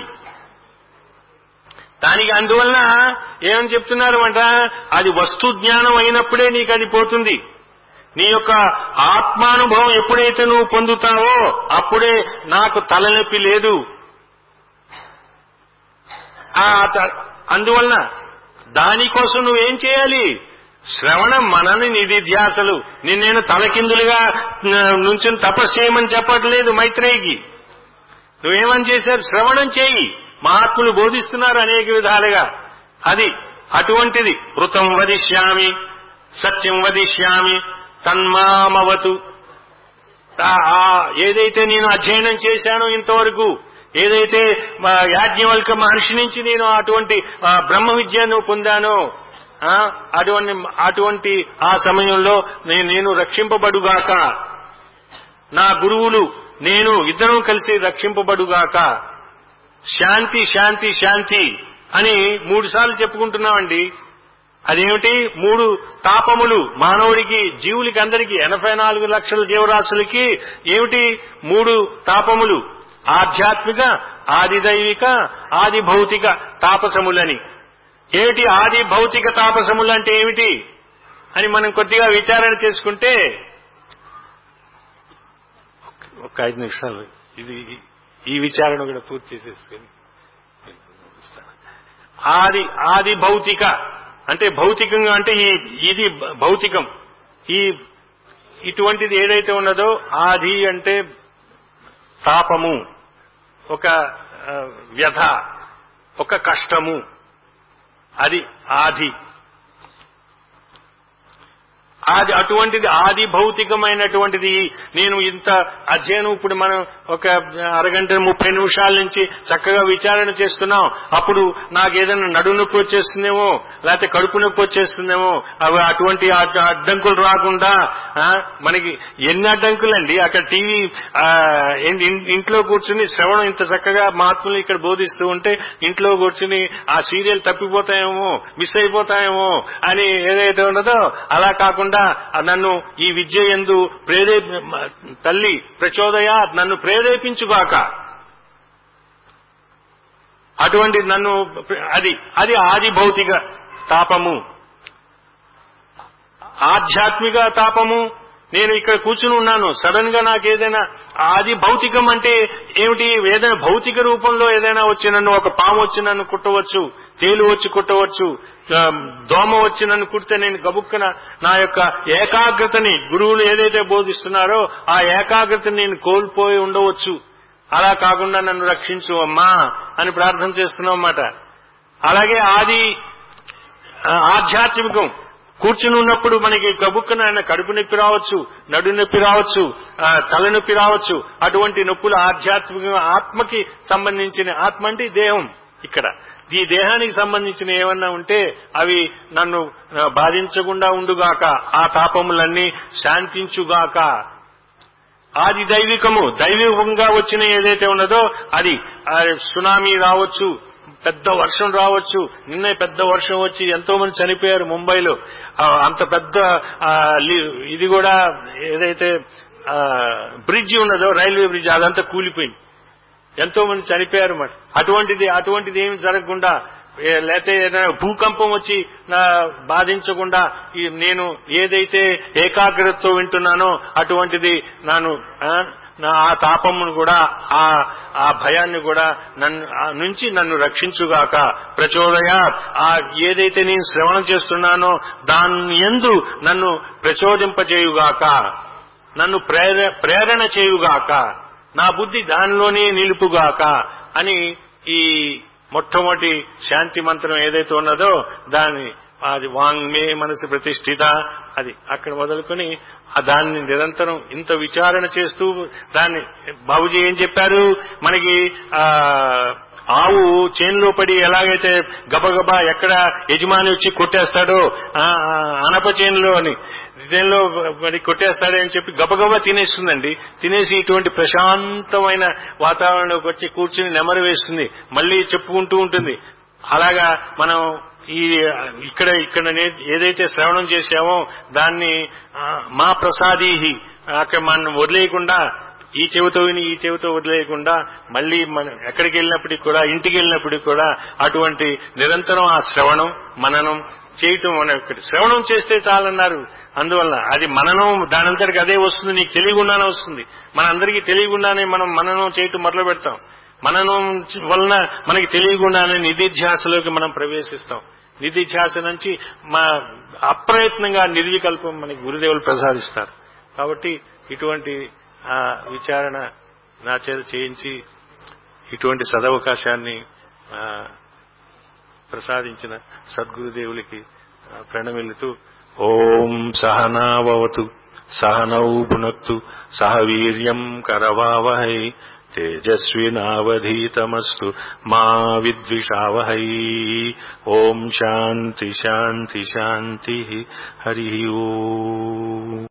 దానికి అందువలన ఏమని చెప్తున్నారు అంట, అది వస్తు జ్ఞానం అయినప్పుడే నీకు అది పోతుంది. నీ యొక్క ఆత్మానుభవం ఎప్పుడైతే నువ్వు పొందుతావో అప్పుడే నాకు తలనొప్పి లేదు. అందువలన దానికోసం నువ్వేం చేయాలి, శ్రవణ మనని నిధిధ్యాసలు. నిన్నేను తలకిందులుగా నుంచి తపస్సు చేయమని చెప్పట్లేదు మైత్రేయికి. నువ్వేమని చేశారు, శ్రవణం చేయి. మహాత్ములు బోధిస్తున్నారు అనేక విధాలుగా. అది అటువంటిది. వృతం వదిష్యామి, సత్యం వదిష్యామి, తన్మామవతు. ఏదైతే నేను అధ్యయనం చేశానో ఇంతవరకు, ఏదైతే యాజ్ఞవల్క మహర్షి నుంచి నేను అటువంటి బ్రహ్మ విద్యను పొందానో అటువంటి అటువంటి ఆ సమయంలో నేను రక్షింపబడుగాక, నా గురువులు నేను ఇద్దరం కలిసి రక్షింపబడుగాక. శాంతి శాంతి శాంతి అని మూడు సార్లు చెప్పుకుంటున్నామండి. అదేమిటి, మూడు తాపములు మానవుడికి, జీవులకి, అందరికీ ఎనభై నాలుగు లక్షల జీవరాశులకి ఏమిటి మూడు తాపములు, ఆధ్యాత్మిక, ఆది దైవిక, ఆది భౌతిక తాపసములని. ఏమిటి ఆది భౌతిక తాపసములు అంటే ఏమిటి అని మనం కొద్దిగా విచారణ చేసుకుంటే, ఒక ఐదు నిమిషాలు ఇది ఈ విచారణ కూడా పూర్తి చేసేసుకుని, ఆది ఆది భౌతిక అంటే భౌతికంగా అంటే ఈ ఇది భౌతికం. ఈ ఇటువంటిది ఏదైతే ఉన్నదో ఆది అంటే తాపము, ఒక వ్యధ, ఒక కష్టము, అది ఆది. అది అటువంటిది ఆది భౌతికమైనటువంటిది. నేను ఇంత అధ్యయనం ఇప్పుడు మనం ఒక అరగంట ముప్పై నిమిషాల నుంచి చక్కగా విచారణ చేస్తున్నాం. అప్పుడు నాకు ఏదైనా నడు నొప్పి వచ్చేస్తుందేమో, లేకపోతే కడుపు నొప్పి వచ్చేస్తుందేమో, అవి అటువంటి అడ్డంకులు రాకుండా మనకి ఎన్ని అడ్డంకులండి. అక్కడ టీవీ ఇంట్లో కూర్చుని శ్రవణం ఇంత చక్కగా మహాత్ములు ఇక్కడ బోధిస్తూ ఉంటే ఇంట్లో కూర్చుని ఆ సీరియల్ తప్పిపోతాయేమో, మిస్ అయిపోతాయేమో అని ఏదైతే ఉన్నదో అలా కాకుండా నన్ను ఈ విద్య యందు ప్రేరే తల్లి ప్రచోదయా నన్ను ప్రేరేపించుగాక. అటువంటి నన్ను అది అది ఆది భౌతిక తాపము. ఆధ్యాత్మిక తాపము, నేను ఇక్కడ కూర్చుని ఉన్నాను, సడన్ గా నాకేదైనా ఆది భౌతికం అంటే ఏమిటి? ఏదైనా భౌతిక రూపంలో ఏదైనా వచ్చి నన్ను, ఒక పాము వచ్చి నన్ను కుట్టవచ్చు, తేలు వచ్చి కుట్టవచ్చు, దోమ వచ్చి నన్ను కుడితే నేను గబుక్కన నా యొక్క ఏకాగ్రతని, గురువులు ఏదైతే బోధిస్తున్నారో ఆ ఏకాగ్రతని నేను కోల్పోయి ఉండవచ్చు. అలా కాకుండా నన్ను రక్షించు అమ్మా అని ప్రార్థన చేస్తున్నాం అన్నమాట. అలాగే ఆది ఆధ్యాత్మికం, కూర్చుని ఉన్నప్పుడు మనకి గబుక్కన కడుపు నొప్పి రావచ్చు, నడు నొప్పి రావచ్చు, తలనొప్పి రావచ్చు. అటువంటి నొప్పులు ఆధ్యాత్మిక ఆత్మకి సంబంధించిన, ఆత్మ అంటే దేహం, ఇక్కడ ఈ దేహానికి సంబంధించిన ఏమన్నా ఉంటే అవి నన్ను బాధించకుండా ఉండుగాక, ఆ తాపములన్నీ శాంతించుగాక. ఆది దైవికము, దైవికంగా వచ్చిన ఏదైతే ఉన్నదో అది సునామీ రావచ్చు, పెద్ద వర్షం రావచ్చు. నిన్న పెద్ద వర్షం వచ్చి ఎంతో మంది చనిపోయారు ముంబైలో. అంత పెద్ద ఇది కూడా ఏదైతే బ్రిడ్జి ఉన్నదో, రైల్వే బ్రిడ్జ్, అదంతా కూలిపోయింది, ఎంతో మంది చనిపోయారు. మరి అటువంటిది అటువంటిది ఏమి జరగకుండా, లేకపోతే ఏదైనా భూకంపం వచ్చి బాధించకుండా నేను ఏదైతే ఏకాగ్రతతో వింటున్నానో అటువంటిది నన్ను, ఆ తాపమును కూడా, ఆ ఆ భయాన్ని కూడా నన్ను నుంచి నన్ను రక్షించుగాక. ప్రచోదయ, ఆ ఏదైతే నేను శ్రవణం చేస్తున్నానో దాని యందు నన్ను ప్రచోదింపచేయుగాక, నన్ను ప్రేర ప్రేరణ చేయుగాక, నా బుద్ధి దానిలోనే నిలుపుగాక అని ఈ మొట్టమొదటి శాంతి మంత్రం ఏదైతే ఉన్నదో దాన్ని, అది వాంగ్మే మనసు ప్రతిష్ఠిత, అది అక్కడ మొదలుకొని దాన్ని నిరంతరం ఇంత విచారణ చేస్తూ దాన్ని బాబుజీ ఏం చెప్పారు మనకి, ఆ ఆవు చేనులో పడి ఎలాగైతే గబగబా ఎక్కడ యజమాని వచ్చి కొట్టేస్తాడో అనప చేనులో అని చేనులో మరి కొట్టేస్తాడే అని చెప్పి గబగబా తినేస్తుందండి. తినేసి ఇటువంటి ప్రశాంతమైన వాతావరణంలోకి వచ్చి కూర్చుని నెమరు వేస్తుంది, మళ్లీ చెప్పుకుంటూ ఉంటుంది. అలాగా మనం ఈ ఇక్కడ ఇక్కడ ఏదైతే శ్రవణం చేశామో దాన్ని మా ప్రసాదీహి అక్కడ మనం వదిలేయకుండా, ఈ చెవితో విని ఈ చెవితో వదిలేయకుండా మళ్లీ మనం ఎక్కడికి వెళ్ళినప్పటికీ కూడా, ఇంటికి వెళ్ళినప్పటికీ కూడా అటువంటి నిరంతరం ఆ శ్రవణం మననం చేయటం. మన శ్రవణం చేస్తే చాలన్నారు. అందువల్ల అది మననం దానంతటికి అదే వస్తుంది, నీకు తెలియకుండానే వస్తుంది. మనందరికీ తెలియకుండానే మనం మననం చేయటం మొదలు పెడతాం. మననం వలన మనకి తెలియకుండానే నిధిధ్యాసలోకి మనం ప్రవేశిస్తాం. నిధిధ్యాస నుంచి మా అప్రయత్నంగా నిర్వికల్పం మనకి గురుదేవులు ప్రసాదిస్తారు. కాబట్టి ఇటువంటి విచారణ నా చేత చేయించి ఇటువంటి సదవకాశాన్ని ప్రసాదించిన సద్గురుదేవులకి ప్రణమిల్లుతూ, ఓం సహనావతు సహనౌ భునక్తు సహ వీర్యం కరవావహై తేజస్వినావధీతమస్తు మా విద్విషావహై. ఓం శాంతి శాంతి శాంతి. హరి ఓం.